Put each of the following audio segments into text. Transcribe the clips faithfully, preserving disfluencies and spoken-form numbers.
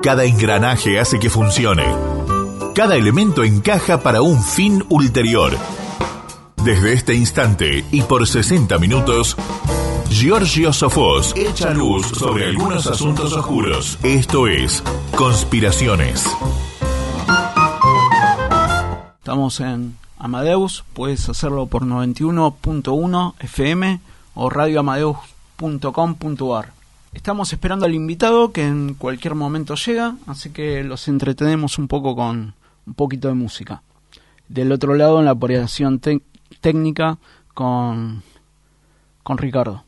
Cada engranaje hace que funcione. Cada elemento encaja para un fin ulterior. Desde este instante y por sesenta minutos, Giorgio Sofós echa luz sobre algunos asuntos oscuros. Esto es Conspiraciones. Estamos en Amadeus, puedes hacerlo por noventa y uno punto uno F M o radio amadeus punto com punto a r. Estamos esperando al invitado que en cualquier momento llega, así que los entretenemos un poco con un poquito de música. Del otro lado, en la operación te- técnica con, con Ricardo.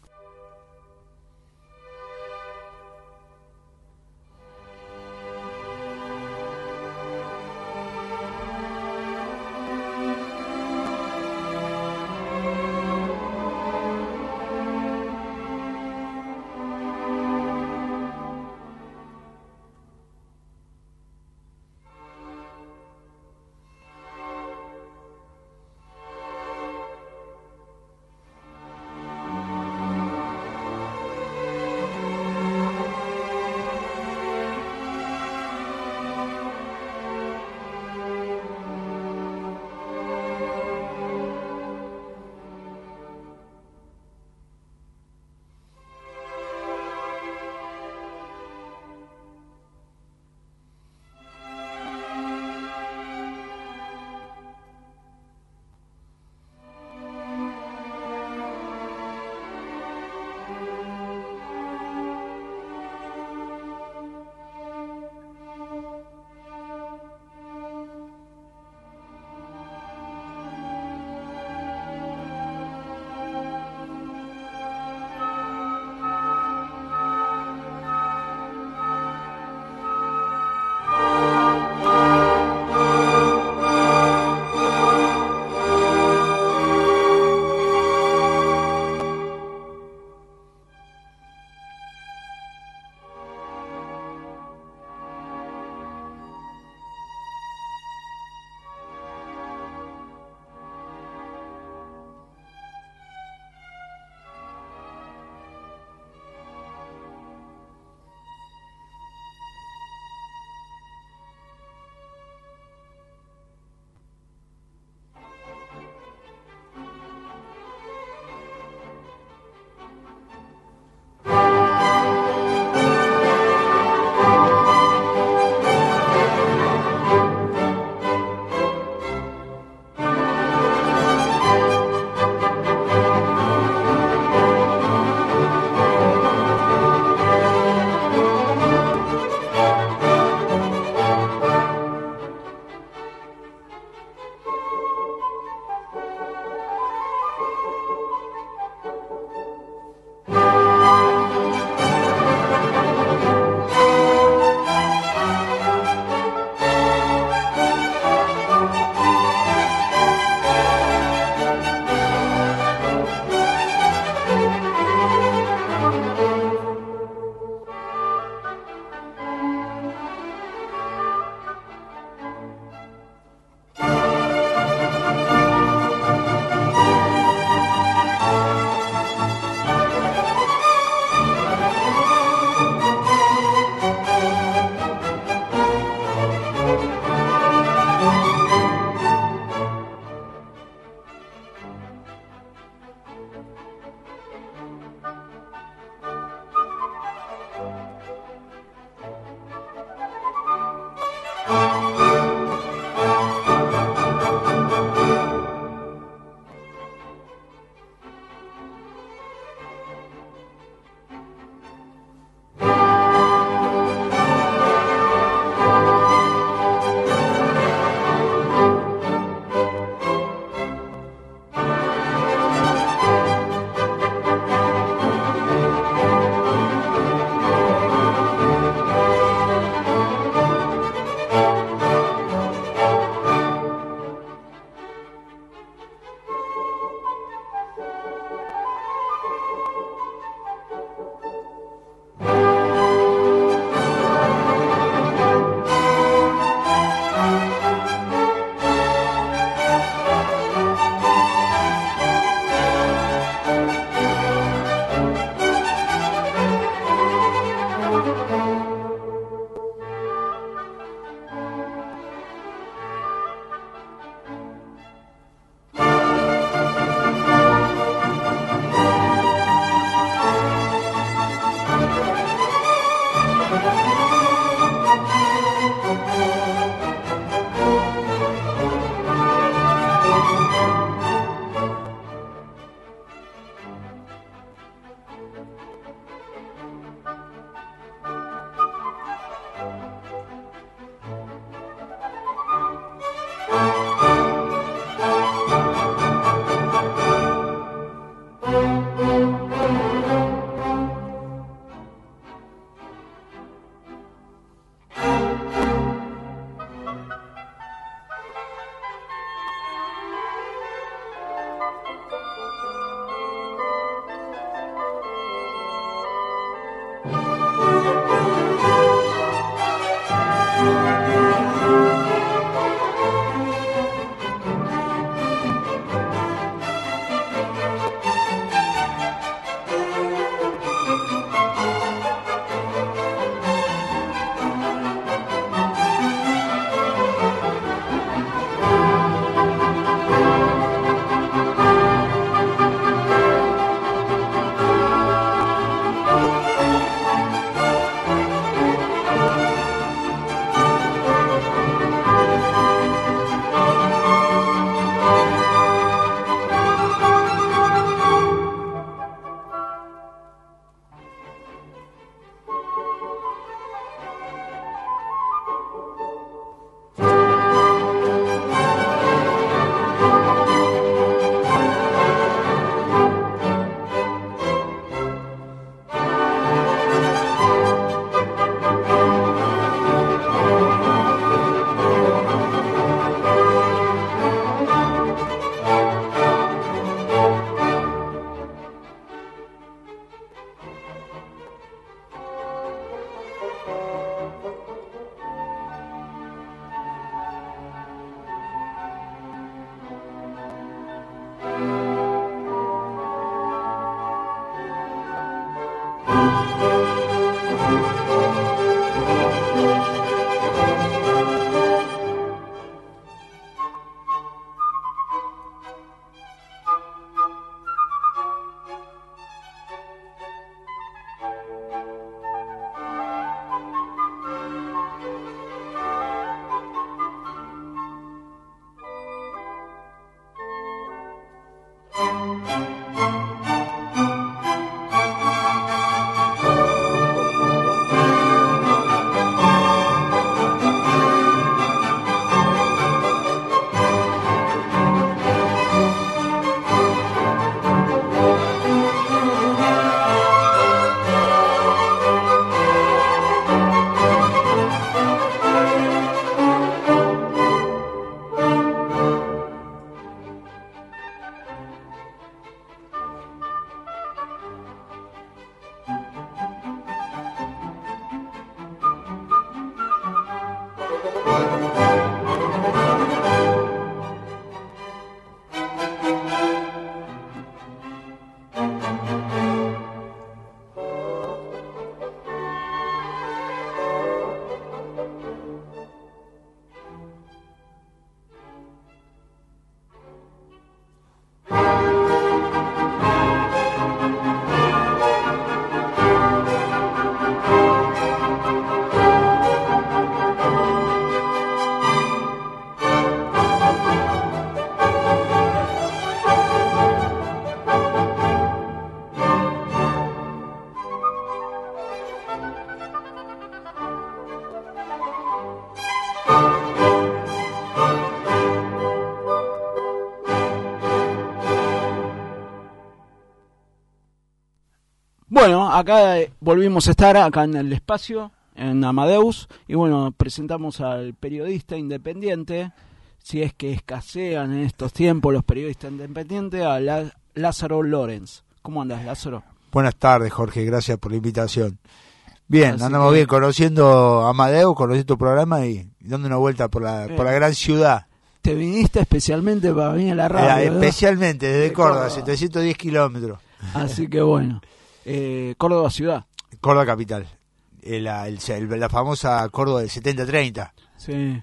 Bueno, acá volvimos a estar, acá en el espacio, en Amadeus, y bueno, presentamos al periodista independiente, si es que escasean en estos tiempos los periodistas independientes, a La- Lázaro Lorenz. ¿Cómo andas, Lázaro? Buenas tardes, Jorge, gracias por la invitación. Bien, Así andamos que... bien, conociendo Amadeus, conociendo tu programa y dando una vuelta por la, por la gran ciudad. Te viniste especialmente para venir a la radio, Eh, ¿verdad? especialmente desde De Córdoba, Córdoba. setecientos diez kilómetros. Así que bueno, eh, Córdoba ciudad. Córdoba capital, eh, la, el, el, la famosa Córdoba del setenta treinta. Sí.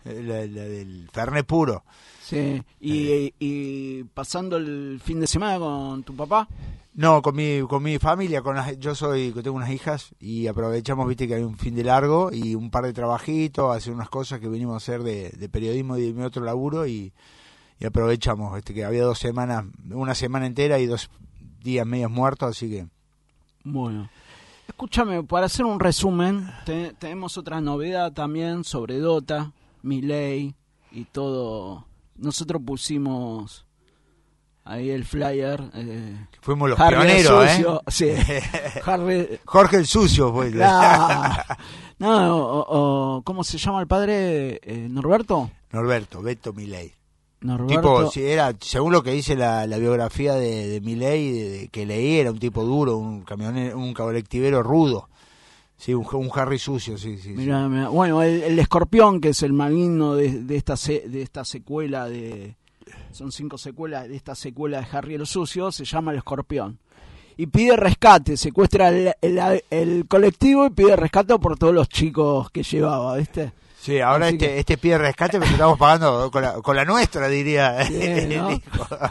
la, la del Fernet puro. Sí, y, eh. y pasando el fin de semana con tu papá. No, con mi con mi familia, con las, yo soy, tengo unas hijas y aprovechamos, viste que hay un fin de largo y un par de trabajitos, hacer unas cosas que venimos a hacer de, de periodismo y de mi otro laburo y, y aprovechamos, este que había dos semanas, una semana entera y dos días medios muertos, así que... Bueno, escúchame, para hacer un resumen, te, tenemos otra novedad también sobre Dota, Milei y todo. Nosotros pusimos... Ahí el flyer. Eh, Fuimos los Harry pioneros, sucio, ¿eh? Sí. Harry... Jorge el Sucio fue. Ah, no, o, o, ¿cómo se llama el padre? Eh, ¿Norberto? Norberto, Beto Milei. Norberto. Tipo, si era, según lo que dice la, la biografía de, de Milei, de, de, que leí, era un tipo duro, un camionero, un colectivero rudo. Sí, un, un Harry sucio, sí, sí. Mirá, sí. mirá. Bueno, el, el escorpión, que es el maligno de, de, esta, se, de esta secuela de... Son cinco secuelas de esta secuela de Harry el Sucio, se llama El Escorpión. Y pide rescate, secuestra el, el, el colectivo y pide rescate por todos los chicos que llevaba, ¿viste? Sí, ahora Así este que... este pide rescate porque estamos pagando con la, con la nuestra, diría. Sí, ¿no?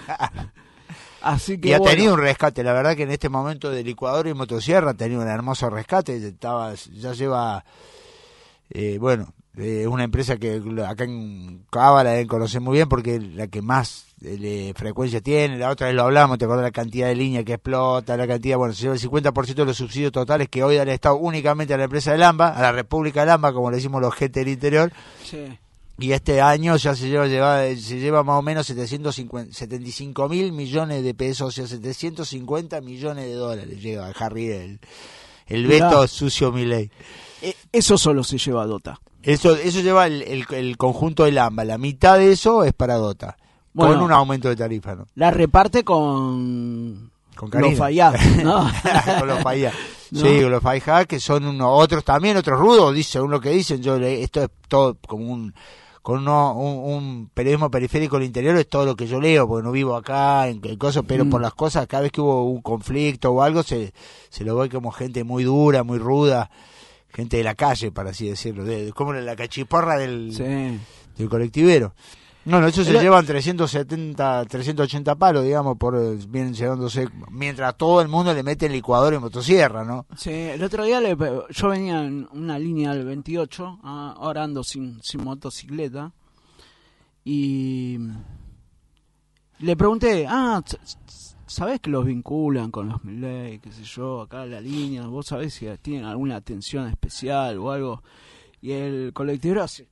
Así que y ha bueno. tenido un rescate, la verdad que en este momento de licuadora y motosierra ha tenido un hermoso rescate, estaba ya lleva, eh, bueno... Es eh, una empresa que acá en Cava la deben conocer muy bien porque es la que más eh, frecuencia tiene. La otra vez lo hablamos, te acuerdas la cantidad de líneas que explota, la cantidad, bueno, se lleva el cincuenta por ciento de los subsidios totales que hoy da el Estado únicamente a la empresa de Lamba, a la República de Lamba, como le decimos los gente del interior. Sí. Y este año ya se lleva, lleva se lleva más o menos setecientos setenta y cinco mil millones de pesos, o sea, setecientos cincuenta millones de dólares llega a Harry el, el Beto Sucio Milei. Eh, eso solo se lleva a Dota. Eso eso lleva el, el, el conjunto del AMBA, la mitad de eso es para Dota, bueno, con un aumento de tarifa, ¿no? La reparte con, con los Fayad, ¿no? Con los Fayad, ¿no? Sí, con los Fayad, que son unos otros también, otros rudos, dice, según lo que dicen, yo le, esto es todo como un con uno, un, un periodismo periférico del interior, es todo lo que yo leo, porque no vivo acá, en, en cosas, pero mm. por las cosas, cada vez que hubo un conflicto o algo, se, se lo ve como gente muy dura, muy ruda, gente de la calle, para así decirlo, de, de, como la cachiporra del, sí. del colectivero. No, no, eso se el... llevan trescientos setenta, trescientos ochenta palos, digamos, por vienen llevándose, mientras todo el mundo le mete el licuador y motosierra, ¿no? Sí, el otro día le, yo venía en una línea del veintiocho, ahora ando sin, sin motocicleta, y le pregunté, ah, ¿sabés que los vinculan con los Milei, qué sé yo, acá en la línea? ¿Vos sabés si tienen alguna atención especial o algo? Y el colectivero hace...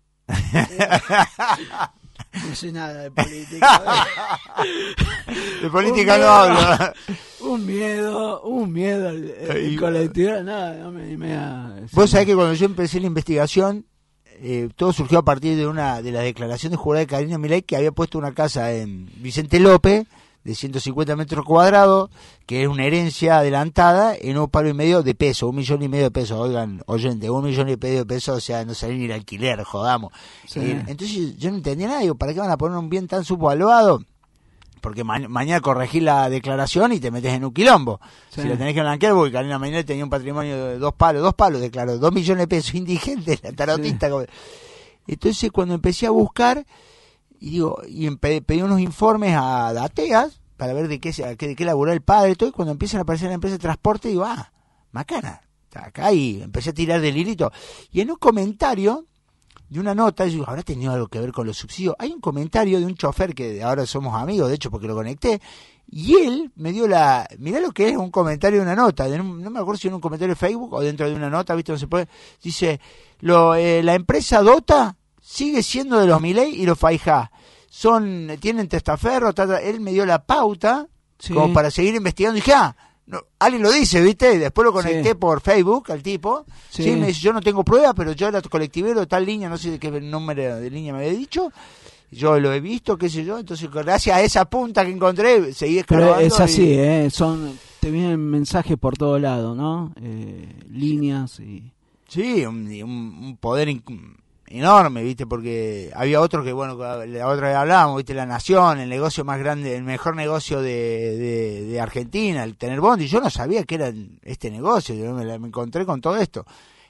No sé nada de política. De política no hablo. Un miedo, un miedo el, el colectivo, nada, no me, me da, Vos sabés que cuando yo empecé la investigación, eh, todo surgió a partir de una de la declaración de jurada de Karina Milei, que había puesto una casa en Vicente López de ciento cincuenta metros cuadrados, que es una herencia adelantada, en un palo y medio de peso, un millón y medio de pesos. Oigan, oyente, un millón y medio de pesos, o sea, no sale ni el alquiler, jodamos. Sí. Eh, entonces yo no entendía nada, digo, ¿para qué van a poner un bien tan subvaluado? Porque ma- mañana corregís la declaración y te metes en un quilombo. Sí. Si la tenés que blanquear, porque Karina Milei tenía un patrimonio de dos palos, dos palos, declaró, dos millones de pesos, indigente, la tarotista. Sí. Entonces cuando empecé a buscar, y digo, y empe- pedí unos informes a Dateas para ver de qué de qué laburó el padre y todo, y cuando empiezan a aparecer en la empresa de transporte, digo, ah, macana, está acá, y empecé a tirar del hilito. Y en un comentario de una nota, yo digo, ¿habrá tenido algo que ver con los subsidios? Hay un comentario de un chofer que ahora somos amigos, de hecho, porque lo conecté, y él me dio la... Mirá lo que es un comentario de una nota, de un, no me acuerdo si en un comentario de Facebook o dentro de una nota, ¿viste? No se puede. Dice, lo, eh, la empresa Dota sigue siendo de los Milei y los Fayad. Son, tienen testaferro, tata, él me dio la pauta, sí, como para seguir investigando, y dije, ah, no, alguien lo dice, ¿viste? Y después lo conecté, sí, por Facebook al tipo, sí, sí, me dice, yo no tengo pruebas, pero yo era colectivero de tal línea, no sé de qué número de línea me había dicho, yo lo he visto, qué sé yo, entonces gracias a esa punta que encontré, seguí escarbando. Pero es así, y... ¿eh? Son, te vienen mensajes por todo lado, ¿no? Eh, líneas y... Sí, un, un, un poder... Inc- enorme, viste, porque había otro que, bueno, la otra vez hablábamos, viste, La Nación, el negocio más grande, el mejor negocio de, de, de Argentina, el tener bondi. Yo no sabía que era este negocio, yo me, me encontré con todo esto.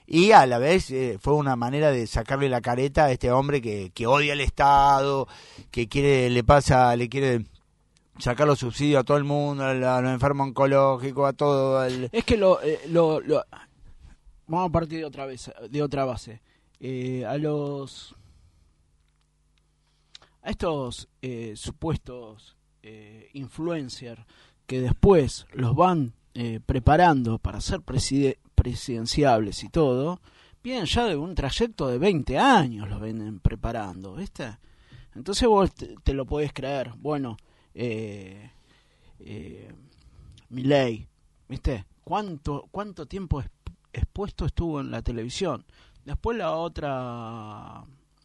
y a la vez eh, fue una manera de sacarle la careta a este hombre que, que odia el Estado, que quiere le pasa le quiere sacar los subsidios a todo el mundo, a, la, a los enfermos oncológicos, a todo el... Es que lo, eh, lo, lo vamos a partir de otra vez, de otra base. Eh, a los a estos eh, supuestos eh, influencers que después los van eh, preparando para ser preside- presidenciables y todo, vienen ya de un trayecto de veinte años, los vienen preparando, ¿viste? Entonces vos te, te lo podés creer. Bueno, eh, eh, Milei, ¿viste? ¿Cuánto, cuánto tiempo es, expuesto estuvo en la televisión? Después la otra,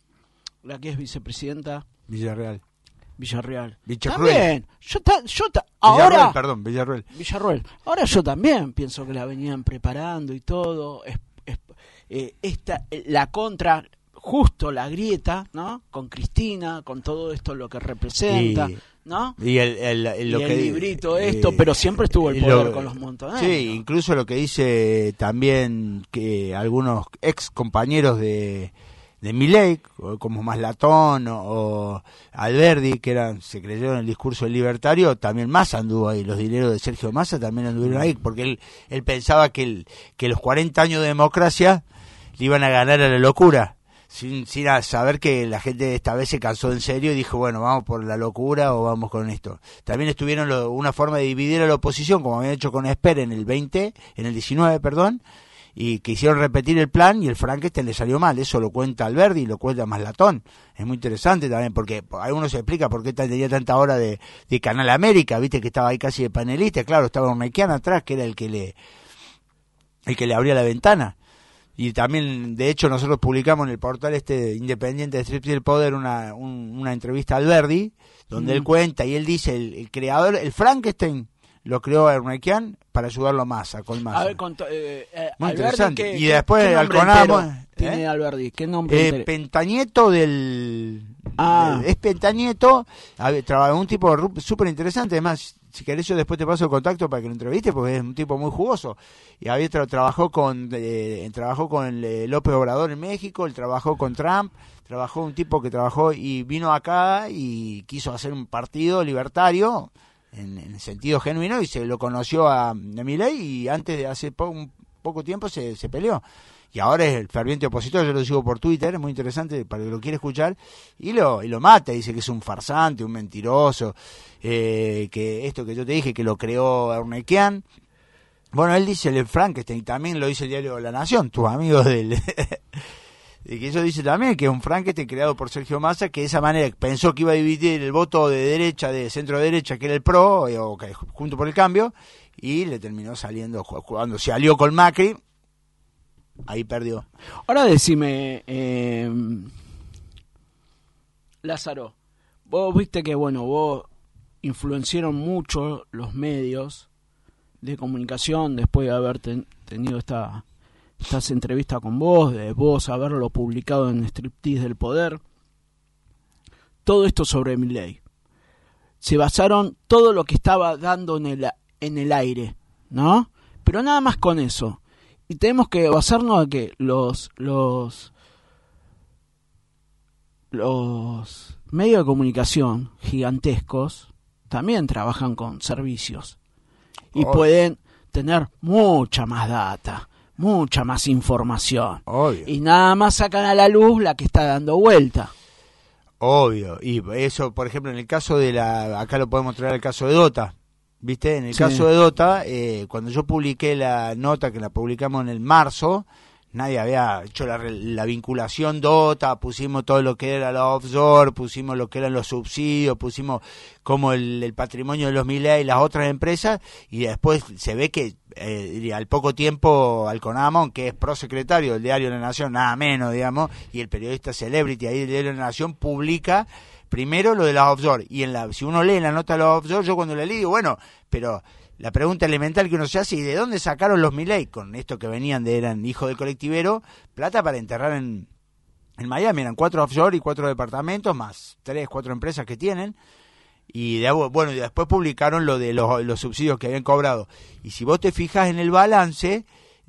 la que es vicepresidenta, Villarreal. Villarreal. Villarruel. También. Yo, ta, yo ta, Villarruel, ahora, perdón, Villarruel. Villarruel. Ahora yo también pienso que la venían preparando y todo. Es, es, eh, esta, la contra, justo la grieta, ¿no? Con Cristina, con todo esto lo que representa, y, ¿no? Y el, el, el, lo y que, el librito esto, eh, pero siempre estuvo el poder lo, con los montoneros. Sí, incluso lo que dice también que algunos ex compañeros de de Milei, como Maslatón o, o Alberdi, que eran se creyeron el discurso del libertario, también Massa anduvo ahí, los dineros de Sergio Massa también anduvieron ahí, porque él él pensaba que el, que los cuarenta años de democracia le iban a ganar a la locura, sin sin saber que la gente esta vez se cansó en serio y dijo, bueno, vamos por la locura o vamos con esto. También estuvieron lo, una forma de dividir a la oposición, como habían hecho con Esper en el veinte, en el diecinueve, perdón, y quisieron repetir el plan y el Frankenstein le salió mal. Eso lo cuenta Alberdi y lo cuenta Maslatón. Es muy interesante también porque ahí uno se explica por qué tenía tanta hora de, de Canal América, viste que estaba ahí casi de panelista. Claro, estaba Urnequian atrás, que era el que le el que le abría la ventana. Y también, de hecho, nosotros publicamos en el portal este independiente de Striptease del Poder una, un, una entrevista a Alberdi, donde mm. él cuenta y él dice, el, el creador, el Frankenstein lo creó Urnequian para ayudarlo a Massa, con Massa. A ver, con to, eh, eh, muy Alberdi, interesante. ¿qué, y después qué Alconamo, ¿eh? Tiene Alberdi, ¿qué Eh, nombre entero? Pentanieto del... Ah. Es Pentanieto, trabajó un tipo súper interesante, además, si querés yo después te paso el contacto para que lo entrevistes, porque es un tipo muy jugoso. Y había tra- trabajó con eh, trabajó con eh, López Obrador en México, él trabajó con Trump, trabajó un tipo que trabajó y vino acá y quiso hacer un partido libertario en, en sentido genuino y se lo conoció a, a Milei y antes de hace po- un poco tiempo se, se peleó. Y ahora es el ferviente opositor, yo lo sigo por Twitter, es muy interesante para el que lo quiere escuchar, y lo y lo mata, dice que es un farsante, un mentiroso, eh, que esto que yo te dije, que lo creó Urnequian. Bueno, él dice el Frankenstein, también lo dice el diario La Nación, tus amigos del... y que eso dice también que es un Frankenstein creado por Sergio Massa, que de esa manera pensó que iba a dividir el voto de derecha, de centro-derecha, que era el PRO, eh, o que, junto por el cambio, y le terminó saliendo, cuando se alió con Macri, ahí perdió. Ahora decime, eh, Lázaro, vos viste que, bueno, vos influenciaron mucho los medios de comunicación después de haber ten, tenido esta, estas entrevistas con vos, de vos haberlo publicado en Striptease del Poder. Todo esto sobre Milei. Se basaron todo lo que estaba dando en el, en el aire, ¿no? Pero nada más con eso. Y tenemos que basarnos en que los los los medios de comunicación gigantescos también trabajan con servicios y Obvio. Pueden tener mucha más data, mucha más información. Obvio. Y nada más sacan a la luz la que está dando vuelta. Obvio. Y eso, por ejemplo, en el caso de la... Acá lo podemos traer el caso de Dota. ¿Viste? En el Sí. caso de Dota, eh, cuando yo publiqué la nota, que la publicamos en el marzo, nadie había hecho la, la vinculación Dota, pusimos todo lo que era la offshore, pusimos lo que eran los subsidios, pusimos como el, el patrimonio de los Milei y las otras empresas, y después se ve que eh, al poco tiempo Alconamon, que es prosecretario del Diario de la Nación, nada menos, digamos, y el periodista Celebrity ahí del Diario de la Nación, publica primero lo de las offshore, y en la si uno lee la nota de los offshore, yo cuando la leí digo, bueno, pero la pregunta elemental que uno se hace, ¿y de dónde sacaron los Milei? Con esto que venían de, eran hijos del colectivero, plata para enterrar en, en Miami, eran cuatro offshore y cuatro departamentos, más tres, cuatro empresas que tienen, y de, bueno, y después publicaron lo de los, los subsidios que habían cobrado, y si vos te fijas en el balance,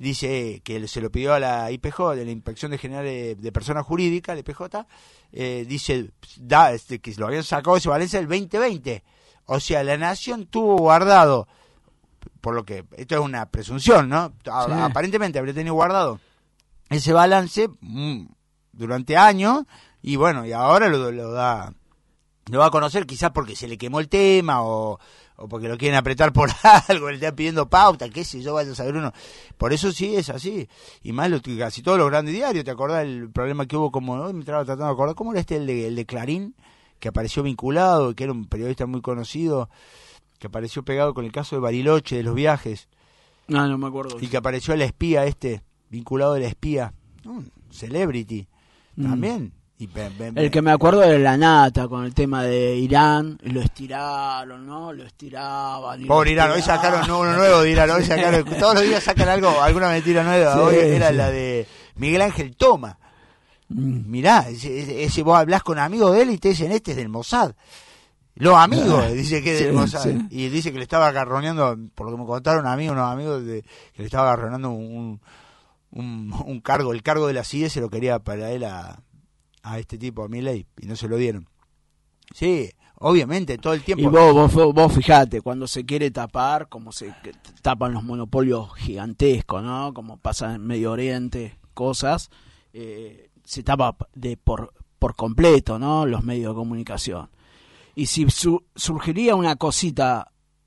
dice que se lo pidió a la I P J, de la Inspección de General de, de Personas Jurídicas, la I P J, eh, dice da, este, que lo habían sacado ese balance del veinte veinte. O sea, la Nación tuvo guardado, por lo que, esto es una presunción, ¿no? A, sí. Aparentemente habría tenido guardado ese balance mmm, durante años, y bueno, y ahora lo, lo da, lo va a conocer quizás porque se le quemó el tema, o, o porque lo quieren apretar por algo, le están pidiendo pauta, qué sé yo, vaya a saber uno. Por eso sí es así, y más lo, casi todos los grandes diarios. ¿Te acordás el problema que hubo? Como hoy me estaba tratando de acordar, ¿cómo era este el de, el de Clarín? Que apareció vinculado, que era un periodista muy conocido, que apareció pegado con el caso de Bariloche, de los viajes. No, no me acuerdo. Y que apareció el espía este, vinculado del espía, un celebrity, mm. también. Y be, be, be. El que me acuerdo de la nata, con el tema de Irán, lo estiraron, ¿no? Lo estiraban. Pobre Irán, hoy sacaron uno nuevo de Irán, hoy sacaron, todos los días sacan algo, alguna mentira nueva. Sí, hoy era sí. la de Miguel Ángel Toma. Mirá, ese, ese vos hablás con amigos de él y te dicen, este es del Mossad. Los amigos, dice que es del sí, Mossad. Sí. Y dice que le estaba agarroneando, por lo que me contaron amigos, unos amigos, de, que le estaba agarroneando un, un, un cargo, el cargo de la C I E se lo quería para él a, a este tipo, a Milei, y no se lo dieron. Sí, obviamente, todo el tiempo. Y vos, vos, vos fijate, cuando se quiere tapar, como se tapan los monopolios gigantescos, ¿no? Como pasa en Medio Oriente, cosas, eh, se tapa de por por completo, ¿no? Los medios de comunicación. Y si su, surgiría una cosita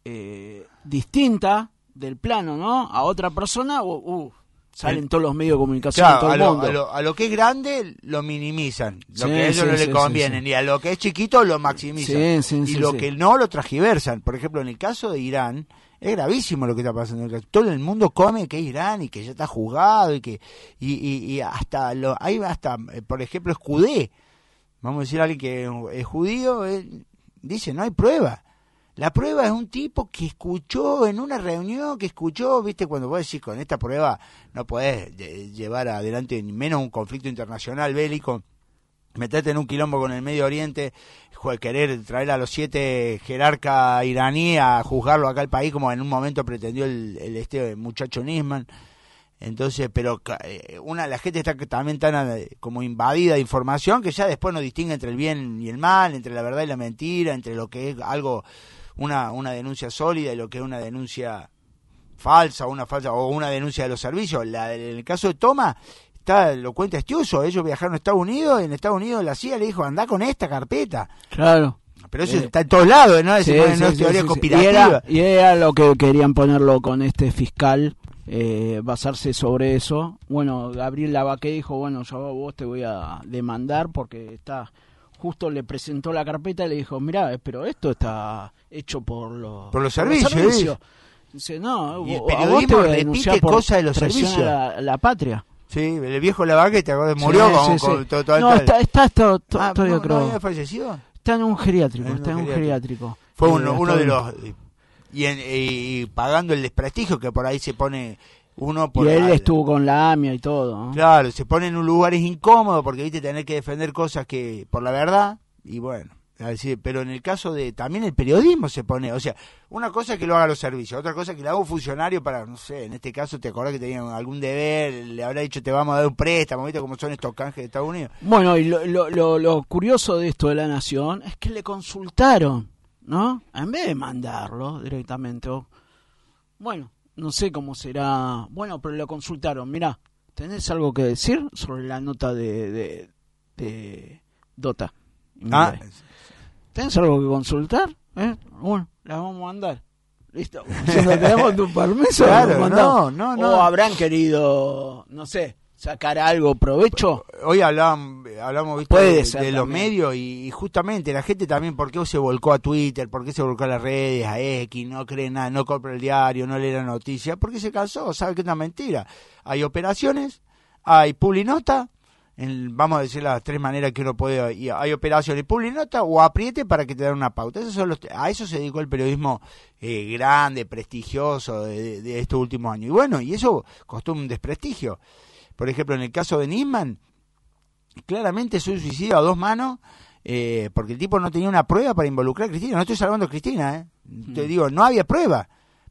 eh, distinta del plano, ¿no? A otra persona, uh, uh, salen todos los medios de comunicación claro, de todo el a lo, mundo. A lo, a lo que es grande lo minimizan, lo sí, que a ellos sí, no sí, le conviene, sí, sí. y a lo que es chiquito lo maximizan. Sí, sí, y sí, lo sí. que no lo transgiversan. Por ejemplo, en el caso de Irán, es gravísimo lo que está pasando. Todo el mundo come que es Irán y que ya está juzgado y que y, y, y hasta lo hay hasta por ejemplo Escudé, vamos a decir a alguien que es judío, él dice no hay prueba. La prueba es un tipo que escuchó en una reunión, que escuchó, viste, cuando vos decís con esta prueba no podés llevar adelante ni menos un conflicto internacional bélico, meterte en un quilombo con el Medio Oriente, querer traer a los siete jerarcas iraníes a juzgarlo acá al país, como en un momento pretendió el, el este muchacho Nisman. Entonces, pero una la gente está también tan como invadida de información que ya después no distingue entre el bien y el mal, entre la verdad y la mentira, entre lo que es algo, una, una denuncia sólida y lo que es una denuncia falsa, una falsa o una denuncia de los servicios. La, en el caso de Toma, está, lo cuenta Estiuso, ellos viajaron a Estados Unidos, y en Estados Unidos la C I A le dijo, andá con esta carpeta. Claro. Pero eso eh, está en todos lados, ¿no? Sí, no, sí, no es sí, teoría sí, conspirativa. Sí. Y, era, y era lo que querían ponerlo con este fiscal, eh, basarse sobre eso. Bueno, Gabriel Lavaque dijo, bueno, yo a vos te voy a demandar porque está... Justo le presentó la carpeta y le dijo, mirá, pero esto está hecho por los, por los servicios. Por los servicios. Dice, no, y el vos, a periodismo vos te voy a repite cosas de los servicios. La, la patria. Sí, el viejo Lavaque, ¿te acuerdas? Murió sí, con, sí, con sí. todo, todo No, el está, está, está, está ah, todavía no, creo. ¿no había fallecido? Está en un geriátrico, en está en un geriátrico. geriátrico. Fue uno, eh, uno de los... Y, en, y pagando el desprestigio que por ahí se pone uno por... Y él al, estuvo con la AMIA y todo, ¿no? Claro, se pone en un lugar es incómodo porque, viste, tener que defender cosas que por la verdad, y bueno... Decir, pero en el caso de también el periodismo se pone, o sea, una cosa es que lo haga los servicios, otra cosa es que le haga un funcionario para, no sé, en este caso te acordás que tenían algún deber, le habrá dicho te vamos a dar un préstamo, ¿viste cómo son estos canjes de Estados Unidos? Bueno, y lo, lo, lo, lo curioso de esto de La Nación es que le consultaron, ¿no? En vez de mandarlo directamente, o, bueno, no sé cómo será, bueno, pero lo consultaron, mirá, ¿tenés algo que decir sobre la nota de, de, de Dota? Ah, ¿tenés algo que consultar? ¿Eh? Bueno, la vamos a mandar. Listo. Si no tenemos tu permiso, claro, no, no, no. O habrán querido, no sé, sacar algo provecho. Hoy hablaban, hablamos ¿viste? Puede de, ser de los también. medios y, y justamente la gente también, ¿por qué se volcó a Twitter? ¿Por qué se volcó a las redes, a X? No cree nada, no compra el diario, no lee la noticia. Porque se cansó, sabe que es una mentira. Hay operaciones, hay publinota. En, vamos a decir las tres maneras que uno puede, y hay operaciones, publinota o apriete para que te den una pauta. Esos son los, a eso se dedicó el periodismo eh, grande, prestigioso de, de, de estos últimos años. Y bueno, y eso costó un desprestigio. Por ejemplo, en el caso de Nisman, claramente es un suicidio a dos manos, eh, porque el tipo no tenía una prueba para involucrar a Cristina. No estoy salvando a Cristina, ¿eh? Mm. Te digo, no había prueba.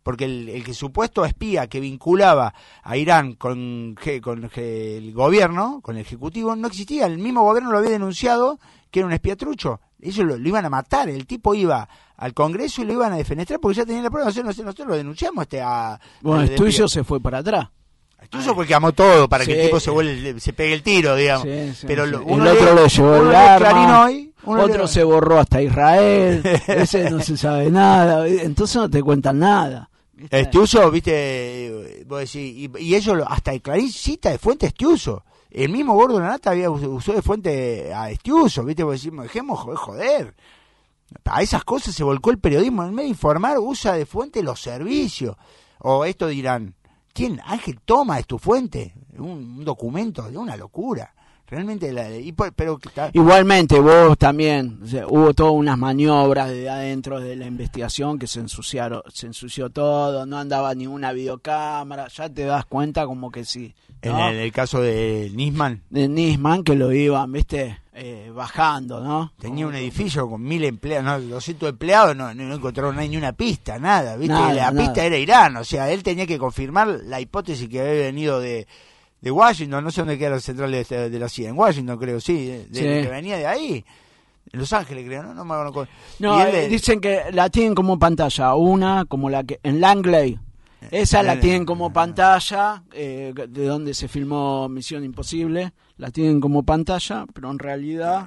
porque el, el que supuesto espía que vinculaba a Irán con, con el gobierno, con el ejecutivo, no existía. El mismo gobierno lo había denunciado que era un espía trucho. Ellos lo, lo iban a matar. El tipo iba al Congreso y lo iban a defenestrar porque ya tenían la prueba. Nosotros, nosotros lo denunciamos. Este, a, bueno, a Estullo se fue para atrás. Estullo fue el que amó todo para sí. que el tipo se vuelve, se pegue el tiro, digamos. Sí, sí, Pero sí. Uno el otro le, le llevó el arma, hoy, otro le... se borró hasta Israel, ese no se sabe nada, entonces no te cuentan nada. ¿Viste? Estiuso, viste, vos decís, y, y ellos, hasta el Clarín cita de fuente Estiuso. El mismo Gordo Lanata había usó de fuente a Estiuso, viste, vos decís, dejemos joder, joder. A esas cosas se volcó el periodismo, en vez de informar, usa de fuente los servicios. O esto dirán, ¿quién? Ángel Toma es tu fuente, un, un documento de una locura. Realmente, la, y, pero igualmente vos también, o sea, hubo todas unas maniobras de adentro de la investigación que se ensuciaron, se ensució todo, no andaba ni una videocámara, ya te das cuenta como que sí, ¿no? En el, el caso de Nisman, de Nisman que lo iban, viste, eh, bajando, ¿no? Tenía un edificio con mil empleados, no, doscientos empleados, no, no encontraron ni una pista, nada, viste, nada, la nada. pista era Irán, o sea, él tenía que confirmar la hipótesis que había venido de de Washington, no sé dónde queda la central de, de la C I A, en Washington creo, sí, de, sí. de que venía de ahí, en Los Ángeles creo, no, no me acuerdo. No, de... dicen que la tienen como pantalla, una como la que en Langley, esa la tienen como pantalla, eh, de donde se filmó Misión Imposible, la tienen como pantalla, pero en realidad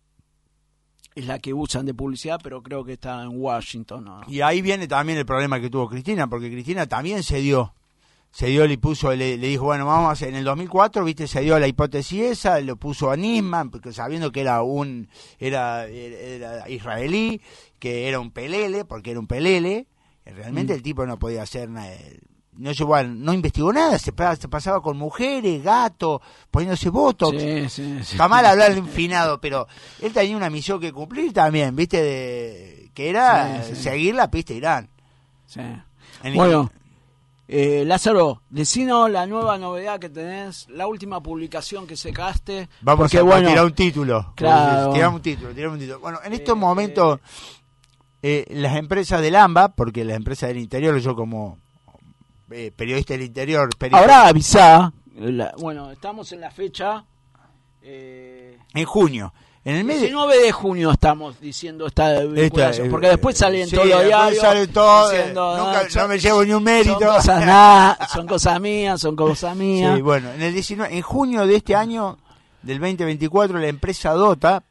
es la que usan de publicidad, pero creo que está en Washington, ¿no? Y ahí viene también el problema que tuvo Cristina, porque Cristina también se dio. Se dio, le puso, le, le dijo, bueno, vamos a hacer, en el dos mil cuatro, viste, se dio la hipótesis esa, lo puso a Nisman, porque sabiendo que era un, era, era, era israelí, que era un pelele, porque era un pelele, realmente mm. el tipo no podía hacer nada, no llevó, no investigó nada, se, se pasaba con mujeres, gatos, poniéndose botox, sí, sí, sí. Está mal hablar de infinado, pero él tenía una misión que cumplir también, viste, de, que era sí, sí. seguir la pista Irán. Sí. En bueno. El, Eh, Lázaro, decinos la nueva novedad que tenés, la última publicación que sacaste. Vamos porque, a bueno, tirar un título. Claro. Tiramos un título, tiramos un título. Bueno, en estos eh, momentos, eh, las empresas del AMBA, porque las empresas del interior, yo como eh, periodista del interior... Periodista, ahora avisá, la, bueno, estamos en la fecha... Eh, en junio. En el mes diecinueve de junio estamos diciendo esta vinculación, esta, porque después salen sí, todos los diarios salen todo, diciendo, nunca, no, son, no me llevo ni un mérito. Son cosas, nada, son cosas mías, son cosas mías. Sí, bueno, en el diecinueve, en junio de este año, del veinte veinticuatro, la empresa Dota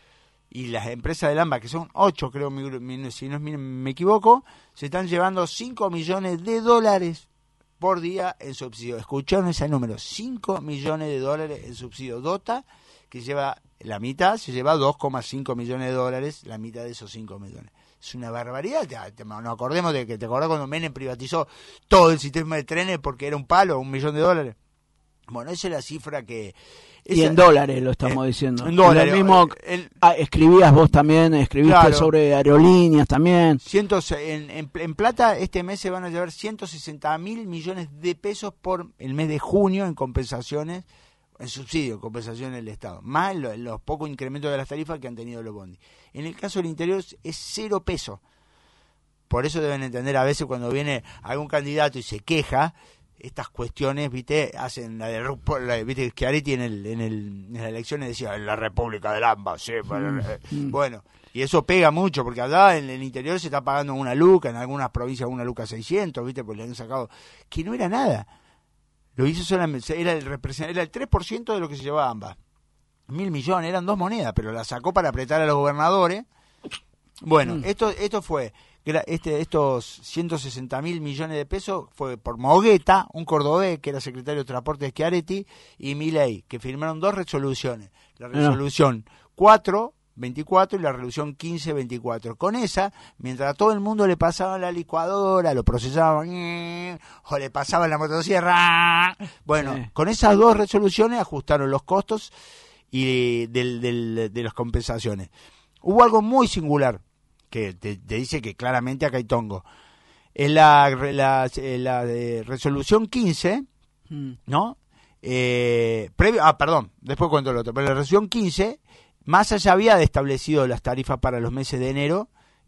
y las empresas del AMBA, que son ocho, creo, si no me equivoco, se están llevando cinco millones de dólares por día en subsidio. Escucharon ese número, cinco millones de dólares en subsidio. Dota, que lleva la mitad, se lleva dos coma cinco millones de dólares, la mitad de esos cinco millones. Es una barbaridad. Te, te, nos acordemos de que te acordás cuando Menem privatizó todo el sistema de trenes porque era un palo, un millón de dólares. Bueno, esa es la cifra que... Esa, y en dólares lo estamos eh, diciendo. En dólares. Lo mismo, el, ah, escribías vos también, escribiste claro, sobre aerolíneas también. Cientos, en, en, en plata este mes se van a llevar ciento sesenta mil millones de pesos por el mes de junio en compensaciones, en subsidio, en compensaciones del Estado, más los, los pocos incrementos de las tarifas que han tenido los bondis. En el caso del interior es cero pesos. Por eso deben entender a veces cuando viene algún candidato y se queja, estas cuestiones, viste, hacen la de la, viste, Schiaretti en el, en el en las elecciones decía en la República del AMBA, sí, mm. bueno, y eso pega mucho porque allá en el interior se está pagando una luca, en algunas provincias una luca seiscientos, viste, porque le han sacado, que no era nada. Lo hizo solamente, era el era el tres por ciento de lo que se llevaba AMBA. Mil millones, eran dos monedas, pero la sacó para apretar a los gobernadores. Bueno, mm. esto esto fue, este estos ciento sesenta mil millones de pesos fue por Mogueta, un cordobés que era secretario de Transporte de Schiaretti, y Milei, que firmaron dos resoluciones. La resolución no. cuatro veinticuatro y la resolución quince veinticuatro. Con esa, mientras a todo el mundo le pasaba la licuadora, lo procesaban, o le pasaban la motosierra, bueno, sí. Con esas dos resoluciones ajustaron los costos y del, del, de las compensaciones. Hubo algo muy singular, que te, te dice que claramente acá hay tongo. En la, la, la de resolución quince, mm. ¿no? Eh, previo, ah, perdón, después cuento el otro, pero la resolución quince... Massa ya había establecido las tarifas para los meses de enero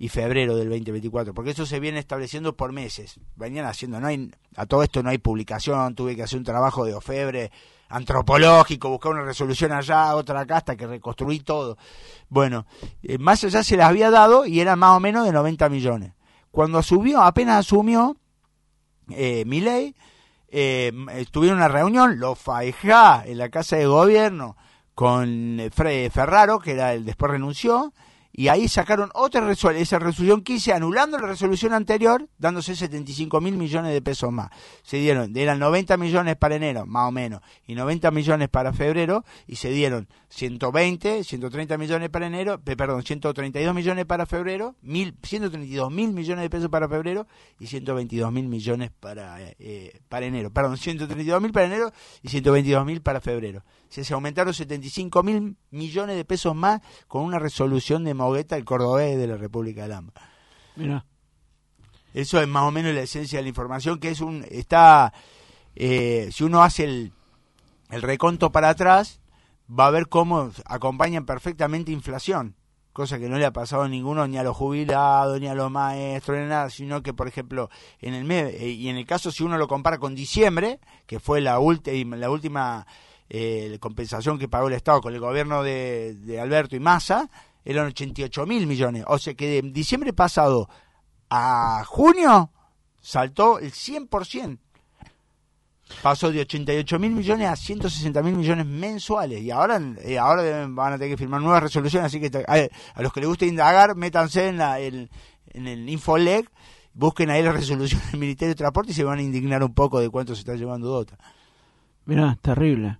y febrero del veinte veinticuatro, porque eso se viene estableciendo por meses. Venían haciendo, no hay, a todo esto no hay publicación, tuve que hacer un trabajo de orfebre antropológico, buscar una resolución allá, otra acá, hasta que reconstruí todo. Bueno, eh, más allá se las había dado y eran más o menos de noventa millones. Cuando asumió, apenas asumió eh, Milei, eh, tuvieron una reunión, lo faejá en la Casa de Gobierno con Fre Ferraro, que era el después renunció, y ahí sacaron otra resolución, esa resolución quince, anulando la resolución anterior, dándose setenta y cinco mil millones de pesos más. Se dieron, eran noventa millones para enero, más o menos, y noventa millones para febrero, y se dieron ciento veinte, ciento treinta millones para enero, perdón, ciento treinta y dos millones para febrero, mil, ciento treinta y dos mil millones de pesos para febrero, y ciento veintidós mil millones para, eh, para enero, perdón, ciento treinta y dos mil para enero, y ciento veintidós mil para febrero. Se, se aumentaron setenta y cinco mil millones de pesos más con una resolución de Mogueta, el cordobés de la República del AMBA. Mira, eso es más o menos la esencia de la información, que es un está eh, si uno hace el, el reconto para atrás, va a ver cómo acompañan perfectamente inflación, cosa que no le ha pasado a ninguno, ni a los jubilados, ni a los maestros, ni nada, sino que, por ejemplo, en el mes, eh, y en el caso si uno lo compara con diciembre, que fue la última la última eh, compensación que pagó el Estado con el gobierno de, de Alberto y Massa, eran ochenta y ocho mil millones, o sea que de diciembre pasado a junio saltó el cien por ciento, pasó de ochenta y ocho mil millones a ciento sesenta mil millones mensuales, y ahora eh, ahora deben, van a tener que firmar nuevas resoluciones, así que te, a, a los que les guste indagar, métanse en, la, el, en el Infoleg, busquen ahí la resolución del Ministerio de Transporte y se van a indignar un poco de cuánto se está llevando Dota. Mirá, terrible.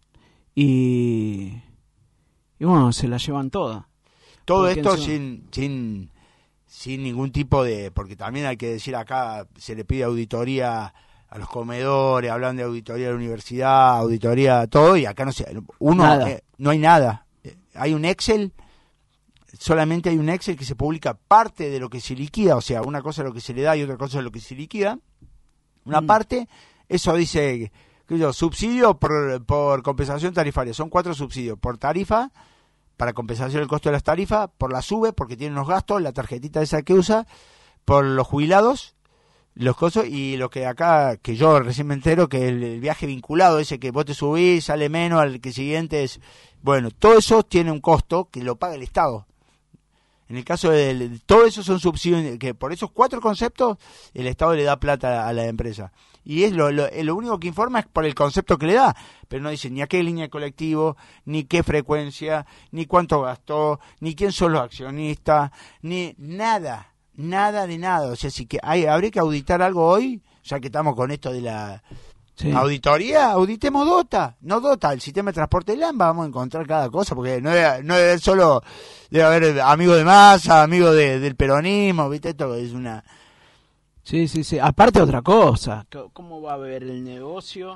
Y, y bueno, se la llevan toda. Todo esto sin, sin, sin ningún tipo de... Porque también hay que decir acá, se le pide auditoría a los comedores, hablan de auditoría de la universidad, auditoría todo, y acá no se... Uno, eh, no hay nada. Hay un Excel, solamente hay un Excel que se publica parte de lo que se liquida, o sea, una cosa es lo que se le da y otra cosa es lo que se liquida. Una mm. parte, eso dice... Yo, subsidio por, por compensación tarifaria, son cuatro subsidios, por tarifa, para compensación del costo de las tarifas, por la SUBE, porque tiene unos gastos, la tarjetita esa que usa, por los jubilados, los costos, y lo que acá, que yo recién me entero, que el, el viaje vinculado, ese que vos te subís, sale menos, al que siguiente es, bueno, todo eso tiene un costo que lo paga el Estado. En el caso de todo eso son subsidios, que por esos cuatro conceptos el Estado le da plata a la empresa. Y es lo, lo, lo único que informa es por el concepto que le da, pero no dice ni a qué línea de colectivo, ni qué frecuencia, ni cuánto gastó, ni quién son los accionistas, ni nada, nada de nada. O sea, si que hay, habría que auditar algo hoy, ya que estamos con esto de la... Sí. Auditoría, auditemos Dota, no Dota, el sistema de transporte del AMBA, vamos a encontrar cada cosa, porque no debe, no debe solo, debe haber amigos de Massa, amigos de, del peronismo, ¿viste? Esto es una... Sí, sí, sí, aparte otra cosa, ¿cómo va a ver el negocio?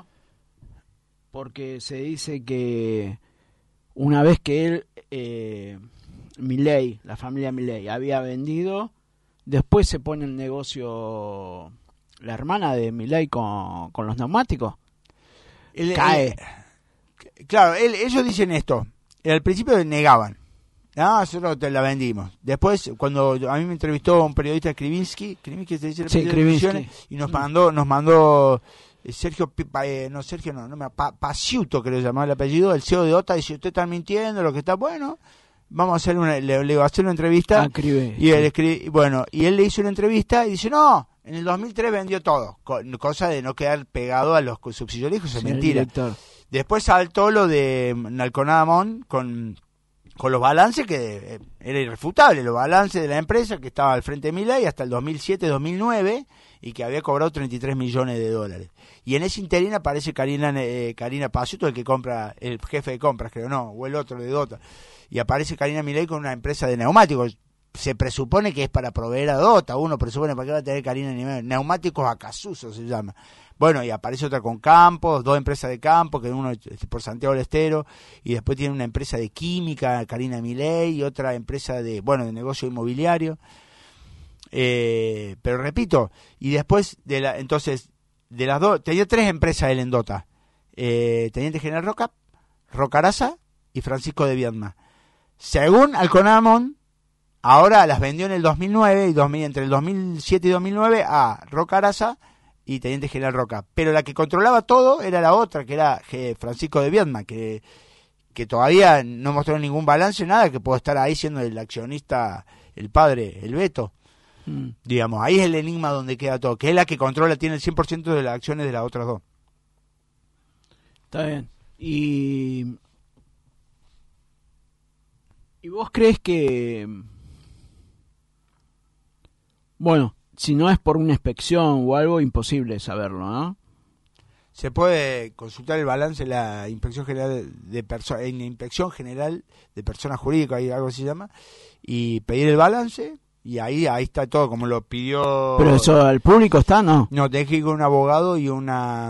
Porque se dice que una vez que él, eh, Milei, la familia Milei, había vendido, después se pone el negocio... La hermana de Milei con, con los neumáticos el, cae. El, claro, él, ellos dicen esto. Al principio negaban. No, nosotros te la vendimos. Después, cuando a mí me entrevistó un periodista, Krivinsky, Krivinsky se dice el sí, Krivinsky, y nos mandó, nos mandó Sergio, eh, no Sergio, no, no pa, Pasiuto, que le llamaba el apellido, el C E O de Dota, dice, usted está mintiendo, lo que está bueno. Vamos a hacer una, le, le va a hacer una entrevista. Ah, escribe, y él escribe, bueno, y él le hizo una entrevista y dice, no, en el dos mil tres vendió todo, cosa de no quedar pegado a los subsidios. Eso es mentira. Después saltó lo de Nalconamón con, con los balances, que era irrefutable, los balances de la empresa que estaba al frente de Milei hasta el dos mil siete dos mil nueve y que había cobrado treinta y tres millones de dólares. Y en ese interín aparece Karina, eh, Karina Pasiuto, el que compra, el jefe de compras, creo, no, o el otro de Dota. Y aparece Karina Milei con una empresa de neumáticos. Se presupone que es para proveer a Dota, uno presupone para qué va a tener Karina Milei, neumáticos Acasuso se llama. Bueno, y aparece otra con campos, dos empresas de campo, que uno es por Santiago del Estero, y después tiene una empresa de química, Karina Milei, y otra empresa de, bueno, de negocio inmobiliario. Eh, pero repito, y después de la, entonces, de las dos, tenía tres empresas él en Dota. Eh, Teniente General Roca, Rocaraza y Francisco de Viedma. Según Alconamón, Ahora las vendió en el dos mil nueve, y dos mil, entre el dos mil siete y dos mil nueve a Roca Araza y Teniente General Roca. Pero la que controlaba todo era la otra, que era Francisco de Viedma, que, que todavía no mostró ningún balance, nada, que puede estar ahí siendo el accionista, el padre, el Beto. Mm. Digamos, ahí es el enigma donde queda todo, que es la que controla, tiene el cien por ciento de las acciones de las otras dos. Está bien. Y... ¿Y vos crees que... Bueno, si no es por una inspección o algo, imposible saberlo, ¿no? Se puede consultar el balance en la Inspección General de Personas, en la Inspección General de Personas Jurídicas, ahí algo se llama, y pedir el balance, y ahí ahí está todo, como lo pidió... ¿Pero eso al público está, no? No, tenés que ir con un abogado y una...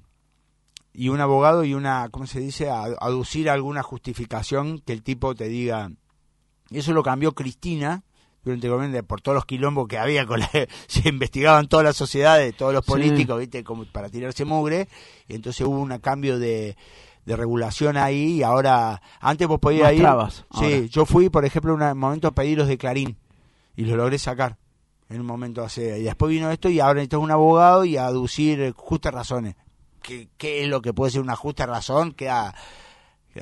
y un abogado y una, ¿cómo se dice?, aducir alguna justificación que el tipo te diga. Eso lo cambió Cristina durante el gobierno, por todos los quilombos que había, con la, se investigaban todas las sociedades, todos los políticos, sí. ¿Viste?, como para tirarse mugre, y entonces hubo un cambio de, de regulación ahí, y ahora, antes vos podías ir, trabas, sí, ahora. Yo fui, por ejemplo, en un momento a pedir los de Clarín, y los logré sacar, en un momento hace, y después vino esto, y ahora necesitas un abogado y aducir justas razones. ¿Qué, qué es lo que puede ser una justa razón? Que a, a,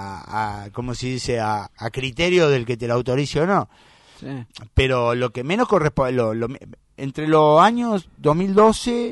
a, a ¿cómo se dice? A, a criterio del que te la autorice o no. Sí. Pero lo que menos corresponde, lo, lo, entre los años dos mil doce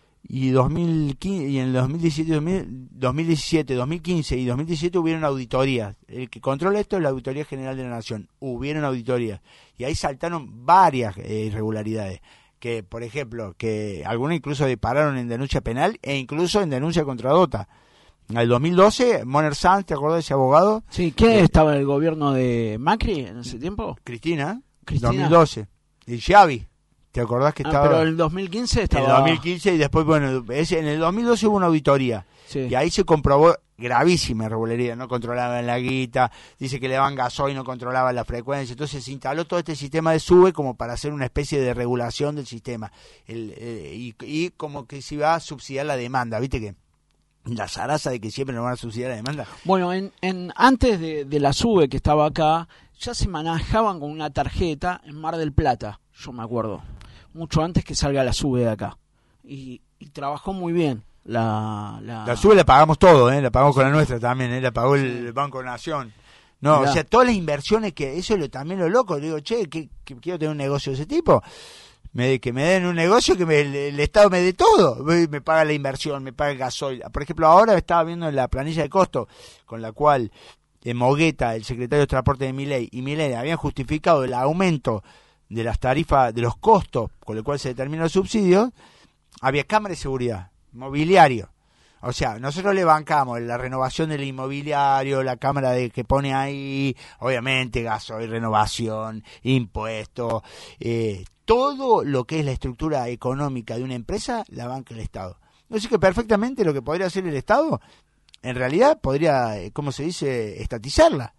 y dos mil quince, y en el dos mil diecisiete, dos mil diecisiete, dos mil quince y dos mil diecisiete hubieron auditorías. El que controla esto es la Auditoría General de la Nación. Hubieron auditorías. Y ahí saltaron varias eh, irregularidades. Que, por ejemplo, que algunos incluso dispararon en denuncia penal e incluso en denuncia contra Dota. En el dos mil doce, Moner Sanz, ¿te acordás de ese abogado? Sí, ¿qué eh, estaba en el gobierno de Macri en ese tiempo? Cristina, Cristina. dos mil doce. Y Xavi, ¿te acordás que ah, estaba? Pero en el dos mil quince estaba... En el dos mil quince y después, bueno, ese, en el dos mil doce hubo una auditoría. Sí. Y ahí se comprobó gravísima irregularidad, no controlaban la guita, dice que le daban gasoil, no controlaban la frecuencia, entonces se instaló todo este sistema de SUBE como para hacer una especie de regulación del sistema, el, el, y, y como que se iba a subsidiar la demanda, viste que la zaraza de que siempre nos van a subsidiar la demanda. Bueno, en, en antes de, de la SUBE que estaba acá, ya se manejaban con una tarjeta en Mar del Plata, yo me acuerdo, mucho antes que salga la SUBE de acá, y, y trabajó muy bien. La, la... la SUBE la pagamos todo, ¿eh? La pagamos con la nuestra también, ¿eh? La pagó el Banco Nación. No, Mirá. O sea, todas las inversiones que... Eso es lo, también lo loco. Le digo, che, que, que quiero tener un negocio de ese tipo. Me, que me den un negocio, que me, el, el Estado me dé todo. Me paga la inversión, me paga el gasoil. Por ejemplo, ahora estaba viendo la planilla de costo con la cual eh, Mogueta, el secretario de Transporte de Milei, y Milei habían justificado el aumento de las tarifas, de los costos con el cual se determina el subsidio. Había cámara de seguridad. Mobiliario, o sea, nosotros le bancamos la renovación del inmobiliario, la cámara de que pone ahí, obviamente gasoil, renovación, impuestos, eh, todo lo que es la estructura económica de una empresa la banca el Estado. No sé que perfectamente lo que podría hacer el Estado, en realidad podría, ¿cómo se dice?, estatizarla,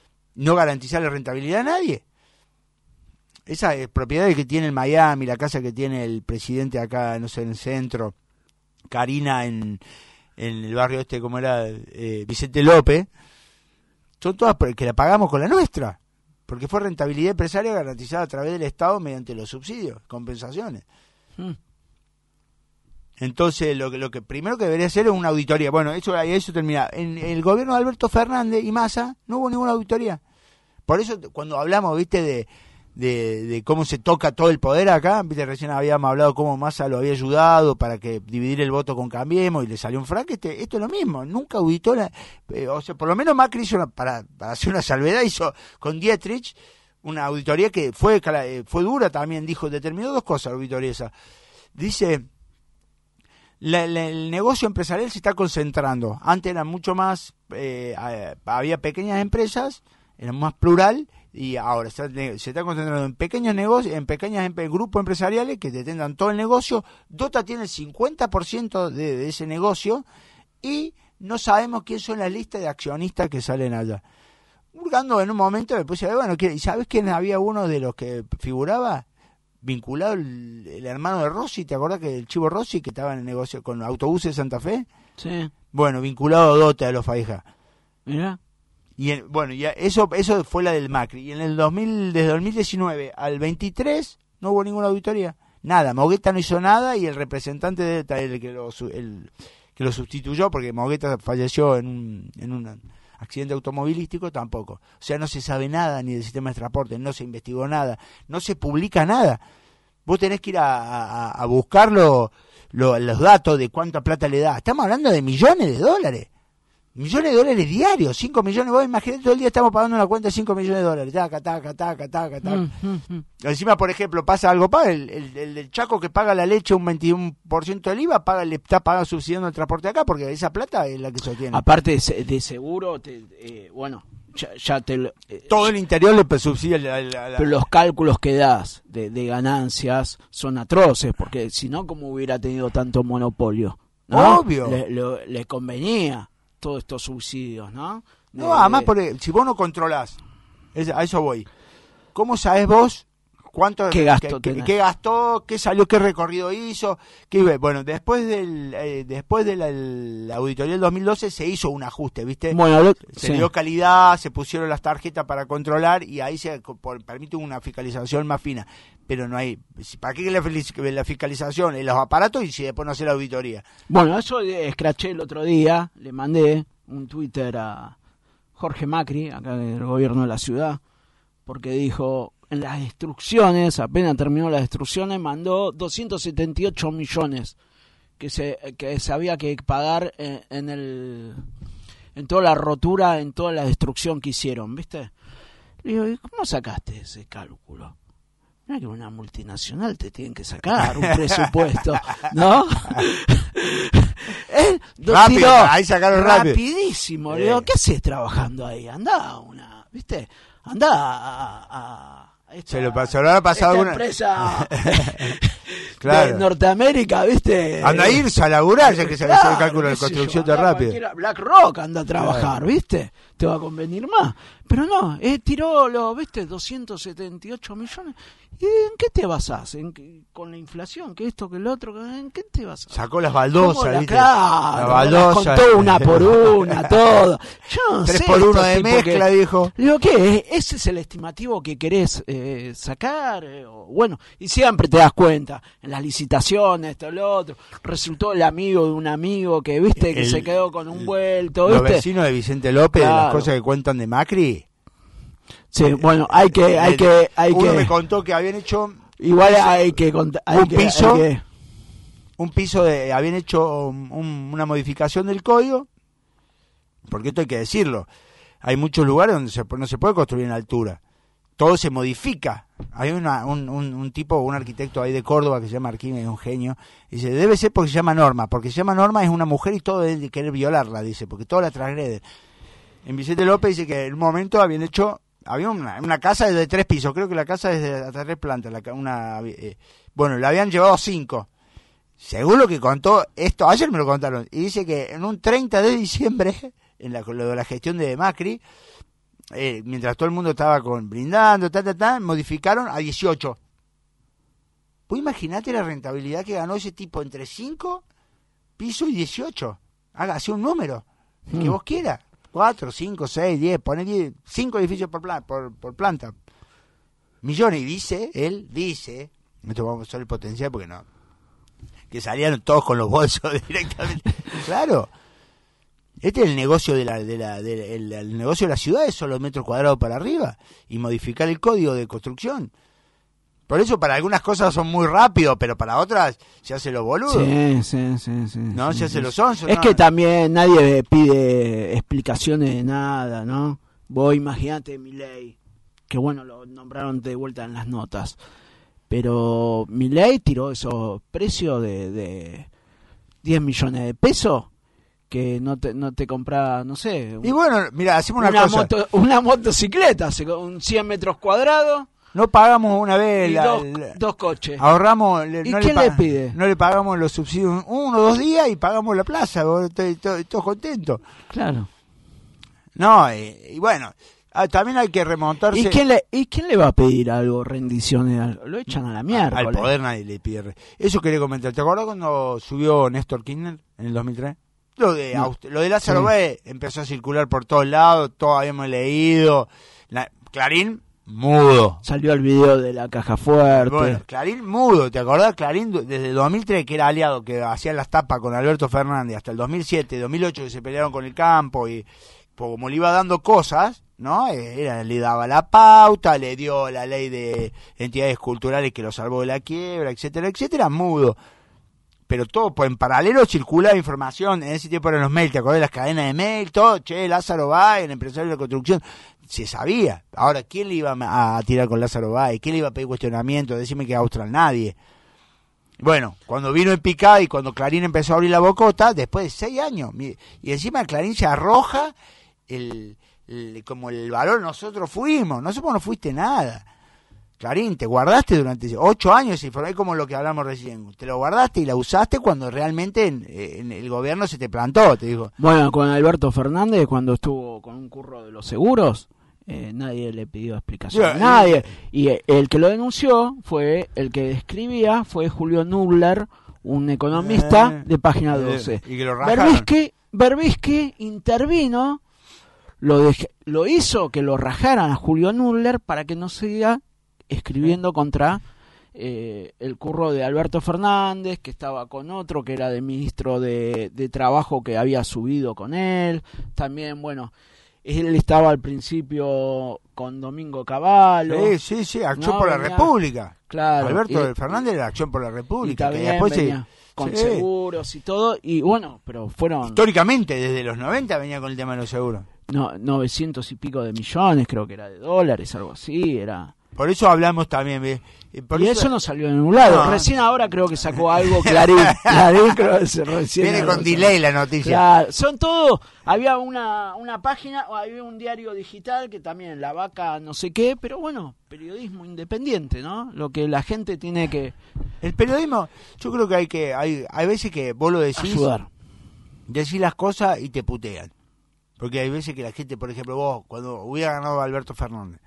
no garantizarle rentabilidad a nadie. Esa eh, propiedad que tiene el Miami, la casa que tiene el presidente acá, no sé, en el centro, Karina en, en el barrio este, como era eh, Vicente López, son todas que la pagamos con la nuestra, porque fue rentabilidad empresaria garantizada a través del Estado mediante los subsidios, compensaciones. Hmm. Entonces, lo que lo que primero que debería hacer es una auditoría. Bueno, eso eso termina. En el gobierno de Alberto Fernández y Massa no hubo ninguna auditoría. Por eso, cuando hablamos, viste, de De, de cómo se toca todo el poder acá, viste, recién habíamos hablado cómo Massa lo había ayudado para que dividir el voto con Cambiemos y le salió un fraque. Este, esto es lo mismo, nunca auditó la, eh, o sea, por lo menos Macri hizo una, para, para hacer una salvedad, hizo con Dietrich una auditoría que fue fue dura también, dijo, determinó dos cosas la auditoría esa. Dice, la, la, el negocio empresarial se está concentrando, antes era mucho más, eh, había pequeñas empresas, era más plural, y ahora se está, se está concentrando en pequeños negocios, en pequeños en grupos empresariales que detengan todo el negocio. Dota tiene el cincuenta por ciento de, de ese negocio y no sabemos quién son las listas de accionistas que salen allá. Hurgando en un momento me puse a ver, bueno, ¿y sabes quién había uno de los que figuraba? Vinculado el, el hermano de Rossi, ¿te acordás que el Chivo Rossi que estaba en el negocio con autobuses de Santa Fe? Sí. Bueno, vinculado a Dota de los Faija. Mira. Y en, bueno, ya eso eso fue la del Macri. Y en el dos mil, desde dos mil diecinueve al veintitrés no hubo ninguna auditoría. Nada, Mogueta no hizo nada y el representante de el que lo, el, que lo sustituyó, porque Mogueta falleció en un, en un accidente automovilístico, tampoco. O sea, no se sabe nada ni del sistema de transporte, no se investigó nada, no se publica nada. Vos tenés que ir a, a, a buscar lo, lo, los datos de cuánta plata le da. Estamos hablando de millones de dólares. Millones de dólares diarios, cinco millones. Vos imaginate, todo el día estamos pagando una cuenta de cinco millones de dólares. Taca, taca, taca, taca, taca. Mm, mm, mm. Encima, por ejemplo, pasa algo, paga el, el, el, el Chaco que paga la leche un veintiuno por ciento del I V A, paga, le está pagando, subsidiando el transporte acá, porque esa plata es la que sostiene. Aparte de, de seguro, te, eh, bueno, ya, ya te... Eh, todo el interior le subsidia la, la, la... Pero los cálculos que das de, de ganancias son atroces, porque si no, ¿cómo hubiera tenido tanto monopolio? ¿No? Obvio. Le, le, le convenía todos estos subsidios, ¿no? De, no, además, por, si vos no controlás, es, a eso voy. ¿Cómo sabés vos cuánto qué gastó, qué, qué, qué gastó, qué salió, qué recorrido hizo? Qué, bueno, después del eh, después de la, la auditoría del dos mil doce se hizo un ajuste, ¿viste? Bueno, lo, se sí. dio calidad, se pusieron las tarjetas para controlar y ahí se por, permite una fiscalización más fina. Pero no hay, ¿para qué la, la fiscalización en los aparatos y si después no hace la auditoría? Bueno, eso escraché el otro día, le mandé un Twitter a Jorge Macri, acá del gobierno de la ciudad, porque dijo, en las destrucciones, apenas terminó las destrucciones, mandó doscientos setenta y ocho millones que se que se había que pagar en, en el en toda la rotura, en toda la destrucción que hicieron, ¿viste? Le digo, ¿y cómo sacaste ese cálculo? Mira que una multinacional te tienen que sacar un presupuesto, ¿no? Él rápido, tiró ahí sacaron rápido. Rapidísimo. Le digo, ¿qué haces trabajando ahí? Andá a una, ¿viste? Andá a, a, a esta, se lo pasó, lo ha pasado esta una empresa claro. de Norteamérica, ¿viste? Anda a irse a laburar, ya que se le hace el cálculo de qué sé construcción yo, de rápido. Black Rock anda a trabajar, Claro. ¿viste? Te va a convenir más. Pero no, eh, tiró los, ¿viste? doscientos setenta y ocho millones. ¿Y en qué te basás? ¿En qué, con la inflación? ¿Que esto, que el otro? ¿En qué te basás? Sacó las baldosas, la, ¿viste? claro, la baldosa. Las contó una por una, todo. Yo no Tres sé por uno de tipos mezcla, que, dijo. Digo, ¿qué? ¿Ese es el estimativo que querés eh, sacar? Eh, o, bueno, y siempre te das cuenta, en las licitaciones, esto, lo otro, resultó el amigo de un amigo que, ¿viste? Que El, se quedó con un vuelto, Los ¿viste? vecinos de Vicente López, Claro. de las cosas que cuentan de Macri. Sí, bueno, hay que, hay El- que, hay uno que, me contó que habían hecho igual hay que contar, hay un que, piso, hay que- un piso de, habían hecho un- un- una modificación del código, porque esto hay que decirlo, hay muchos lugares donde se, no se puede construir en altura, todo se modifica. Hay una, un, un, un tipo, un arquitecto ahí de Córdoba que se llama Arquímedes, es un genio, dice, debe ser porque se llama Norma, porque se llama Norma es una mujer y todo es de querer violarla, dice, porque todo la transgrede. En Vicente López dice que en un momento habían hecho, había una, una casa de tres pisos, creo que la casa es de hasta tres plantas, la, una, eh, bueno, la habían llevado a cinco. Según lo que contó esto, ayer me lo contaron, y dice que en un treinta de diciembre, en la, lo de la gestión de Macri, eh, mientras todo el mundo estaba con brindando, ta, ta, ta, modificaron a dieciocho. Pues imagínate la rentabilidad que ganó ese tipo entre cinco pisos y dieciocho. Haga así un número, el que Mm. vos quieras. cuatro, cinco, seis, diez, pone diez, cinco edificios por, plan, por, por planta. Millones, y dice, él dice, esto vamos a usar el potencial porque no, que salieron todos con los bolsos directamente. Claro, este es el negocio de la, de la, de la el, el negocio de la ciudad, es solo metros cuadrados para arriba y modificar el código de construcción. Por eso para algunas cosas son muy rápidos, pero para otras se hace los boludos. Sí, sí, sí, sí. No, sí, se hace sí. los sonsos. Es no. que también nadie pide explicaciones de nada, ¿no? Vos imaginate Milei, que bueno, lo nombraron de vuelta en las notas, pero Milei tiró esos precios de, de diez millones de pesos que no te, no te compra, no sé, Y bueno, mira, hacemos una, una, cosa. moto, una motocicleta, un cien metros cuadrados No pagamos una vez y la, dos, la- dos coches. ahorramos, le- ¿Y no quién pa- le pide? No le pagamos los subsidios uno o dos días y pagamos la plaza, vos, estoy, estoy- estoy contento. Claro. No, eh, y bueno, ah, también hay que remontarse ¿Y quién, le, ¿Y quién le va a pedir algo, rendiciones? Lo echan a la mierda. al poder, nadie le pide. Eso quería comentar. ¿Te acuerdas cuando subió Néstor Kirchner en el dos mil tres? Lo de, No. Aust- lo de Lázaro Sí. Báez empezó a circular por todos lados, todos habíamos leído. La- Clarín, mudo. Salió el video de la caja fuerte. Bueno, Clarín mudo, ¿te acordás? Clarín du- desde dos mil tres, que era aliado, que hacía las tapas con Alberto Fernández, hasta el dos mil siete, dos mil ocho, que se pelearon con el campo, y pues, como le iba dando cosas, ¿no? Eh, Era, le daba la pauta, le dio la ley de entidades culturales que lo salvó de la quiebra, etcétera, etcétera, mudo. Pero todo, pues en paralelo circulaba información, en ese tiempo eran los mails, ¿te acordás de las cadenas de mail? Todo, che, Lázaro Báez, el empresario de la construcción, se sabía. Ahora, ¿quién le iba a, a tirar con Lázaro Báez? ¿Quién le iba a pedir cuestionamiento? Decime que Austral, nadie. Bueno, cuando vino en picada y cuando Clarín empezó a abrir la bocota, después de seis años, mi- y encima Clarín se arroja el, el- como el valor nosotros fuimos, nosotros no fuiste nada. Clarín, te guardaste durante ocho años y fue como lo que hablamos recién. Te lo guardaste y la usaste cuando realmente en, en el gobierno se te plantó, te digo. Bueno, con Alberto Fernández, cuando estuvo con un curro de los seguros, eh, nadie le pidió explicación Ya, a nadie. Y eh, el que lo denunció fue, el que describía, fue Julio Nubler, un economista Eh, de Página eh, doce. y que lo rajaron. Berbisky, Berbisky intervino, lo, dej- lo hizo que lo rajaran a Julio Nubler para que no siga escribiendo contra eh, el curro de Alberto Fernández, que estaba con otro que era de ministro de, de Trabajo, que había subido con él. También, bueno, él estaba al principio con Domingo Cavallo. Sí, sí, sí, Acción No, por la venía- República. Claro. Alberto y- Fernández era Acción por la y República. Que también después se- venía con sí. seguros y todo. Y bueno, pero fueron Históricamente, desde los noventa venía con el tema de los seguros. no, novecientos y pico de millones, creo que era de dólares, algo así, era... Por eso hablamos también. ¿ves? Eh, Por y eso no salió en un lado. No. Recién ahora creo que sacó algo Clarín. Clarín creo que se recién. Viene con ahora delay sacó. la noticia. Claro, son todo. Había una, una página, o había un diario digital que también, La Vaca, no sé qué, pero bueno, periodismo independiente, ¿no? Lo que la gente tiene que El periodismo, yo creo que hay que hay, hay veces que vos lo decís, ayudar. decís las cosas y te putean. Porque hay veces que la gente, por ejemplo, vos, cuando hubiera ganado Alberto Fernández,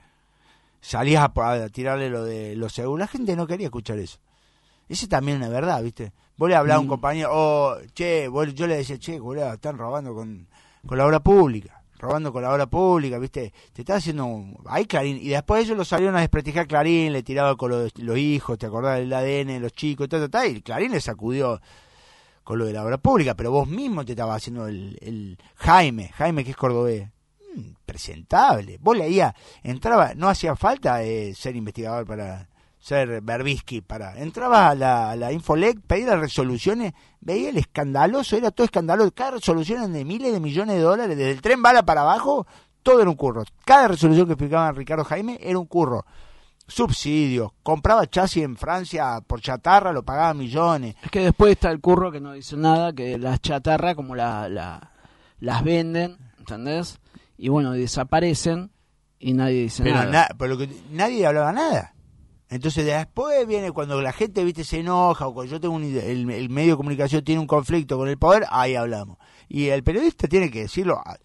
salías a, a tirarle lo de los seguros, la gente no quería escuchar eso. Ese también es verdad, ¿viste? Vos le hablás a un Mm. compañero, oh, che, vos, yo le decía, che, boludo, están robando con, con la obra pública, robando con la obra pública, ¿viste? Te está haciendo un... Ahí Clarín, y después ellos lo salieron a desprestigiar Clarín, le tiraban con los, los hijos, ¿te acordás del A D N, los chicos, ta, ta, ta, y Clarín le sacudió con lo de la obra pública, pero vos mismo te estabas haciendo el, el Jaime, Jaime que es cordobés. Presentable. Vos leías, entraba, no hacía falta eh, ser investigador para ser Berbisky, para entraba a la, a la Infolec, pedía las resoluciones, veía el escandaloso, era todo escandaloso, cada resolución era de miles de millones de dólares, desde el tren bala para abajo, todo era un curro. Cada resolución que explicaba Ricardo Jaime era un curro. Subsidios, compraba chasis en Francia por chatarra, lo pagaba millones. Es que después está el curro que no dice nada, que las chatarras como la, la, las venden, ¿entendés? Y bueno, desaparecen y nadie dice Pero, nada. na- pero lo que, nadie hablaba nada. Entonces después viene cuando la gente, viste, se enoja o cuando yo tengo un, ide- el, el medio de comunicación tiene un conflicto con el poder, ahí hablamos. Y el periodista tiene que decirlo, a-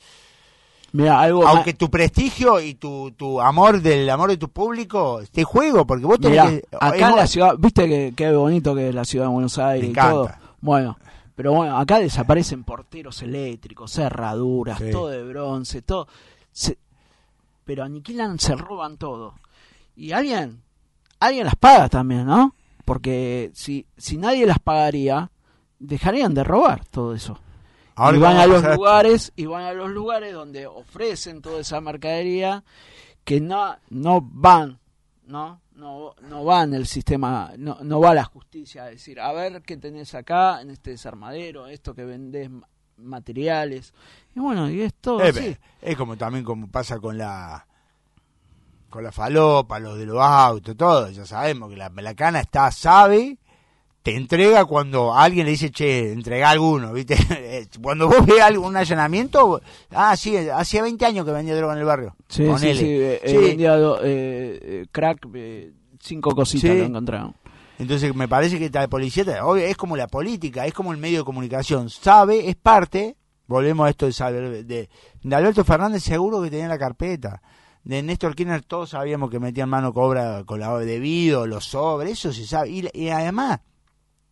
Mira, algo aunque más- tu prestigio y tu, tu amor del amor de tu público esté en juego, porque vos tenés Mirá, que... acá es- en la ciudad, viste que qué bonito que es la ciudad de Buenos Aires Me y todo. encanta. Bueno, pero bueno, acá desaparecen porteros eléctricos, cerraduras, Sí. todo de bronce, todo. Se- pero aniquilan, se roban todo. Y alguien, alguien las paga también, ¿no? Porque si, si nadie las pagaría, dejarían de robar todo eso. Ahora y que van a vamos los pasar- lugares, y van a los lugares donde ofrecen toda esa mercadería que no, no van, ¿no? No, no va en el sistema, no, no va a la justicia a decir, a ver qué tenés acá en este desarmadero, esto que vendés ma- materiales. Y bueno, y es todo Eh, así. es como también como pasa con la con la falopa, los de los autos, todo. Ya sabemos que la, la cana está, sabe, te entrega cuando alguien le dice, che, entrega alguno, ¿viste? Cuando vos ves algo, un allanamiento, ah, sí, hacía veinte años que vendía droga en el barrio. Sí, sí, Ponele. sí, eh, Sí. eh, vendía do- eh, eh, crack, eh, cinco cositas Sí. lo encontraron. Entonces me parece que esta policía, obvio, es como la política, es como el medio de comunicación. Sabe, es parte, volvemos a esto de saber, de, de Alberto Fernández seguro que tenía la carpeta. De Néstor Kirchner todos sabíamos que metían mano cobra con la debido, los sobres, eso se sabe. Y, y además,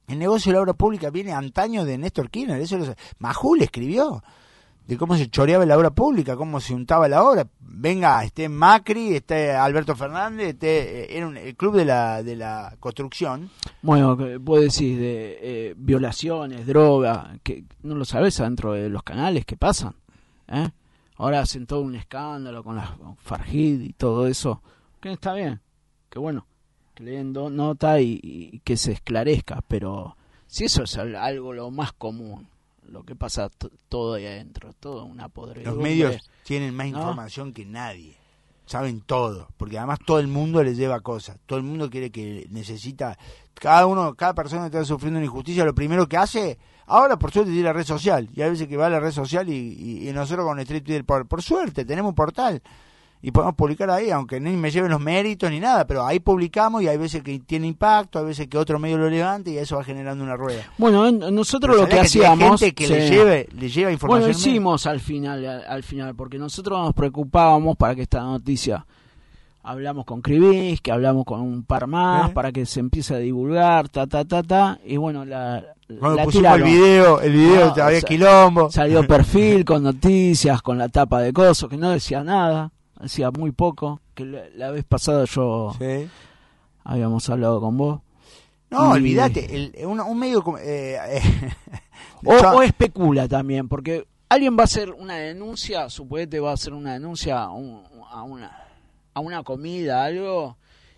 El negocio de la obra pública viene antaño de Néstor Kirchner, eso lo Majul escribió, de cómo se choreaba la obra pública, cómo se untaba la obra. Venga, esté Macri, esté Alberto Fernández, esté, era un, el club de la de la construcción. Bueno, vos decís de eh, violaciones, droga, que no lo sabés adentro de los canales que pasan, ¿eh? Ahora hacen todo un escándalo con la Farhid y todo eso, que está bien, que bueno, que le den do, nota y, y que se esclarezca, pero si eso es algo lo más común, lo que pasa t- todo ahí adentro, todo una podredumbre. Los medios tienen más información ¿no? que nadie, saben todo, porque además todo el mundo les lleva cosas, todo el mundo quiere que necesita, cada uno, cada persona que está sufriendo una injusticia, lo primero que hace, ahora por suerte tiene la red social, y hay veces que va a la red social y, y, y nosotros con Strip, por, por suerte, tenemos un portal, y podemos publicar ahí, aunque ni me lleven los méritos ni nada, pero ahí publicamos y hay veces que tiene impacto, hay veces que otro medio lo levanta y eso va generando una rueda. Bueno, nosotros lo que, que hacíamos... gente que sí. le lleve, le lleva información. Bueno, hicimos al final, al, al final, porque nosotros nos preocupábamos para que esta noticia... Hablamos con Krivís, que hablamos con un par más, ¿Eh? para que se empiece a divulgar, ta, ta, ta, ta, y bueno, la... Cuando la pusimos tiraron. el video, el video no, había o sea, quilombo. Salió Perfil con noticias, con la tapa de coso, que no decía nada. Hacía muy poco, que la, la vez pasada yo sí. habíamos hablado con vos. No, y... olvídate, el, un, un medio... Eh, eh, o, o especula también, porque alguien va a hacer una denuncia, suponete va a hacer una denuncia a, un, a, una, a una comida, algo,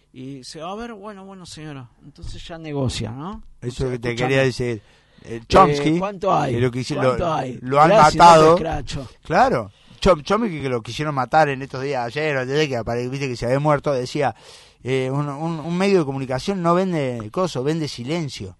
y se va a ver, bueno, bueno señora, entonces ya negocia, ¿no? Eso o sea, que te escuchame. quería decir. El Chomsky, eh, ¿cuánto hay? Lo, que, ¿Cuánto lo, hay? lo han Gracias, matado. No claro. Chomsky, que lo quisieron matar en estos días ayer, desde que apareció, viste que se había muerto, decía, eh, un, un, un medio de comunicación no vende coso, vende silencio.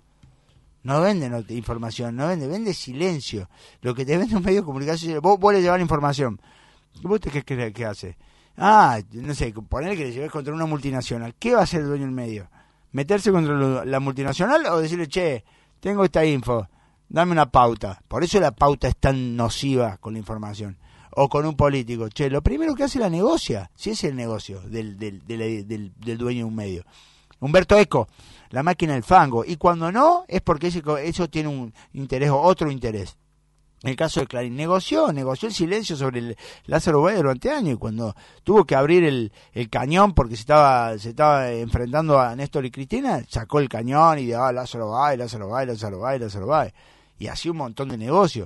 No vende no, información, no vende, vende silencio. Lo que te vende un medio de comunicación, vos, vos le llevas la información. ¿Vos te qué crees que hace? Ah, no sé, poner que le lleves contra una multinacional. ¿Qué va a hacer el dueño del medio? ¿Meterse contra lo, la multinacional o decirle, che, tengo esta info, dame una pauta? Por eso la pauta es tan nociva con la información. O con un político, che, lo primero que hace la negocia, si es el negocio del, del, del, del, del dueño de un medio. Humberto Eco, la máquina del fango, y cuando no, es porque ese, eso tiene un interés o otro interés. En el caso de Clarín, negoció, negoció el silencio sobre el Lázaro Báez durante años, y cuando tuvo que abrir el, el cañón porque se estaba, se estaba enfrentando a Néstor y Cristina, sacó el cañón y daba ah, Lázaro Báez, Lázaro Báez, Lázaro Báez, Lázaro Báez, y hacía un montón de negocios.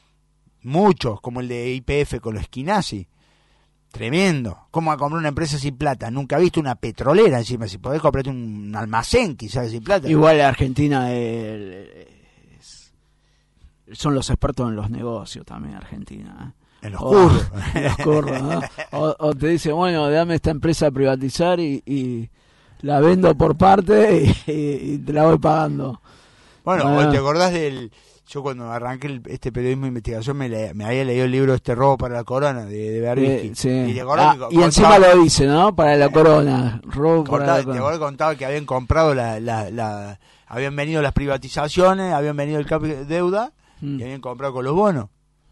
Muchos, como el de Y P F con los Esquinazzi. Tremendo. ¿Cómo va a comprar una empresa sin plata? Nunca he visto una petrolera encima. Si podés comprarte un almacén quizás sin plata. Igual Argentina es, es, son los expertos en los negocios también, Argentina. ¿eh? En los curros. En los curros, ¿no? O, o te dice, bueno, dame esta empresa a privatizar y, y la vendo por parte y, y, y te la voy pagando. Bueno, bueno. ¿Te acordás del... Yo cuando arranqué el, este periodismo de investigación me, le, me había leído el libro Este robo para la corona de, de Berbisky. Eh, sí. Y, te ah, que, y contaba, encima lo dice, ¿no? Para la corona. Robo contaba, para la corona. Te acuerdas que contaba que habían comprado la, la, la... Habían venido las privatizaciones, habían venido el cap de deuda mm. y habían comprado con los bonos.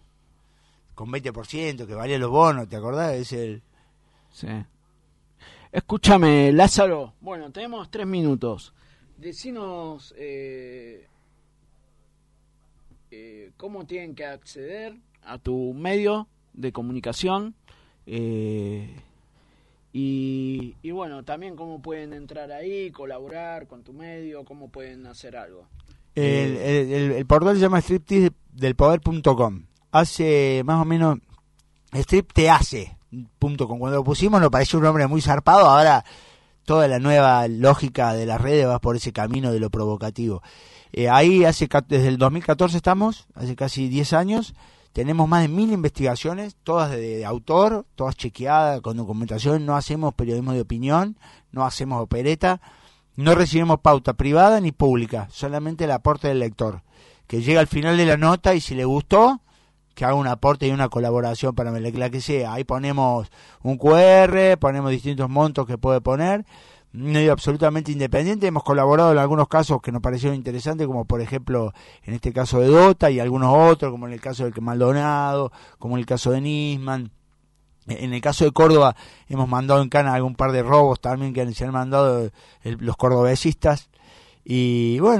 Con veinte por ciento que valían los bonos, ¿te acordás? Es el... Sí. Escúchame, Lázaro. Bueno, tenemos tres minutos. Decinos... Eh... Eh, cómo tienen que acceder a tu medio de comunicación eh, y, y bueno, también cómo pueden entrar ahí, colaborar con tu medio, cómo pueden hacer algo. El, el, el, el portal se llama striptease del poder punto com. Hace más o menos striptease punto com. Cuando lo pusimos nos pareció un nombre muy zarpado. Ahora toda la nueva lógica de las redes va por ese camino de lo provocativo. Eh, ahí hace desde el dos mil catorce estamos, hace casi diez años, tenemos más de mil investigaciones, todas de, de autor, todas chequeadas, con documentación, no hacemos periodismo de opinión, no hacemos opereta, no recibimos pauta privada ni pública, solamente el aporte del lector, que llega al final de la nota y si le gustó, que haga un aporte y una colaboración para la que sea. Ahí ponemos un cu erre, ponemos distintos montos que puede poner, medio absolutamente independiente. Hemos colaborado en algunos casos que nos parecieron interesantes, como por ejemplo en este caso de Dota y algunos otros, como en el caso del Maldonado, como en el caso de Nisman. En el caso de Córdoba hemos mandado en Cana algún par de robos también que se han mandado el, los cordobesistas. Y bueno,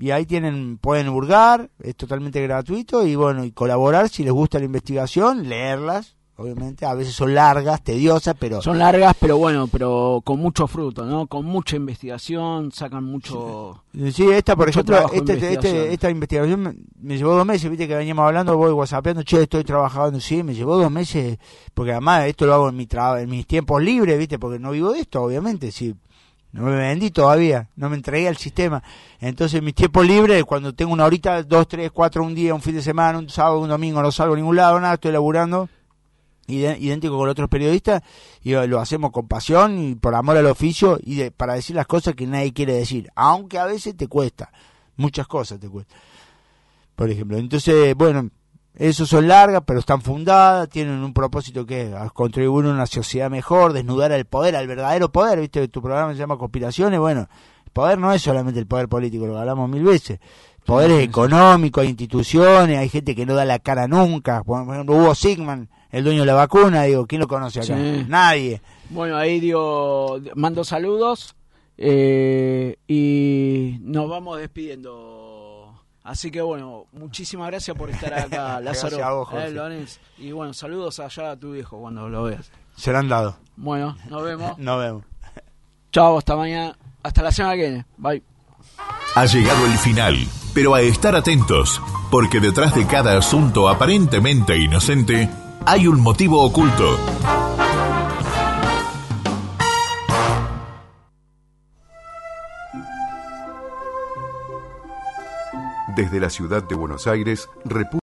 y ahí tienen, pueden hurgar, es totalmente gratuito, y bueno, y colaborar si les gusta la investigación, leerlas, obviamente, a veces son largas, tediosas, pero... Son largas, pero bueno, pero con mucho fruto, ¿no? Con mucha investigación, sacan mucho... Sí, esta, por ejemplo, este, investigación. este, esta investigación me, me llevó dos meses, viste que veníamos hablando, voy whatsappeando, che, estoy trabajando, sí, me llevó dos meses, porque además esto lo hago en mi tra- en mis tiempos libres, viste, porque no vivo de esto, obviamente, sí. No me vendí todavía, no me entregué al sistema. Entonces, en mis tiempos libres, cuando tengo una horita, dos, tres, cuatro, un día, un fin de semana, un sábado, un domingo, no salgo a ningún lado, nada, estoy laburando, idéntico con otros periodistas, y lo hacemos con pasión y por amor al oficio, y de, para decir las cosas que nadie quiere decir, aunque a veces te cuesta, muchas cosas te cuesta, por ejemplo. Entonces, bueno, esos son largas, pero están fundadas, tienen un propósito que es contribuir a una sociedad mejor, desnudar al poder, al verdadero poder, viste, tu programa se llama Conspiraciones, bueno, el poder no es solamente el poder político, lo hablamos mil veces, poderes sí, económicos, hay instituciones, hay gente que no da la cara nunca, por ejemplo, Hugo Sigman, el dueño de la vacuna, digo, ¿quién lo conoce acá? Sí. Nadie. Bueno, ahí dio, mando saludos eh, y nos vamos despidiendo. Así que bueno, muchísimas gracias por estar acá, Lázaro. Gracias a vos, Jorge. Eh, Lorenz. Y bueno, saludos allá a tu viejo cuando lo veas. Serán dados. Bueno, nos vemos. Nos vemos. Chao, hasta mañana. Hasta la semana que viene. Bye. Ha llegado el final, pero a estar atentos, porque detrás de cada asunto aparentemente inocente hay un motivo oculto. Desde la ciudad de Buenos Aires, República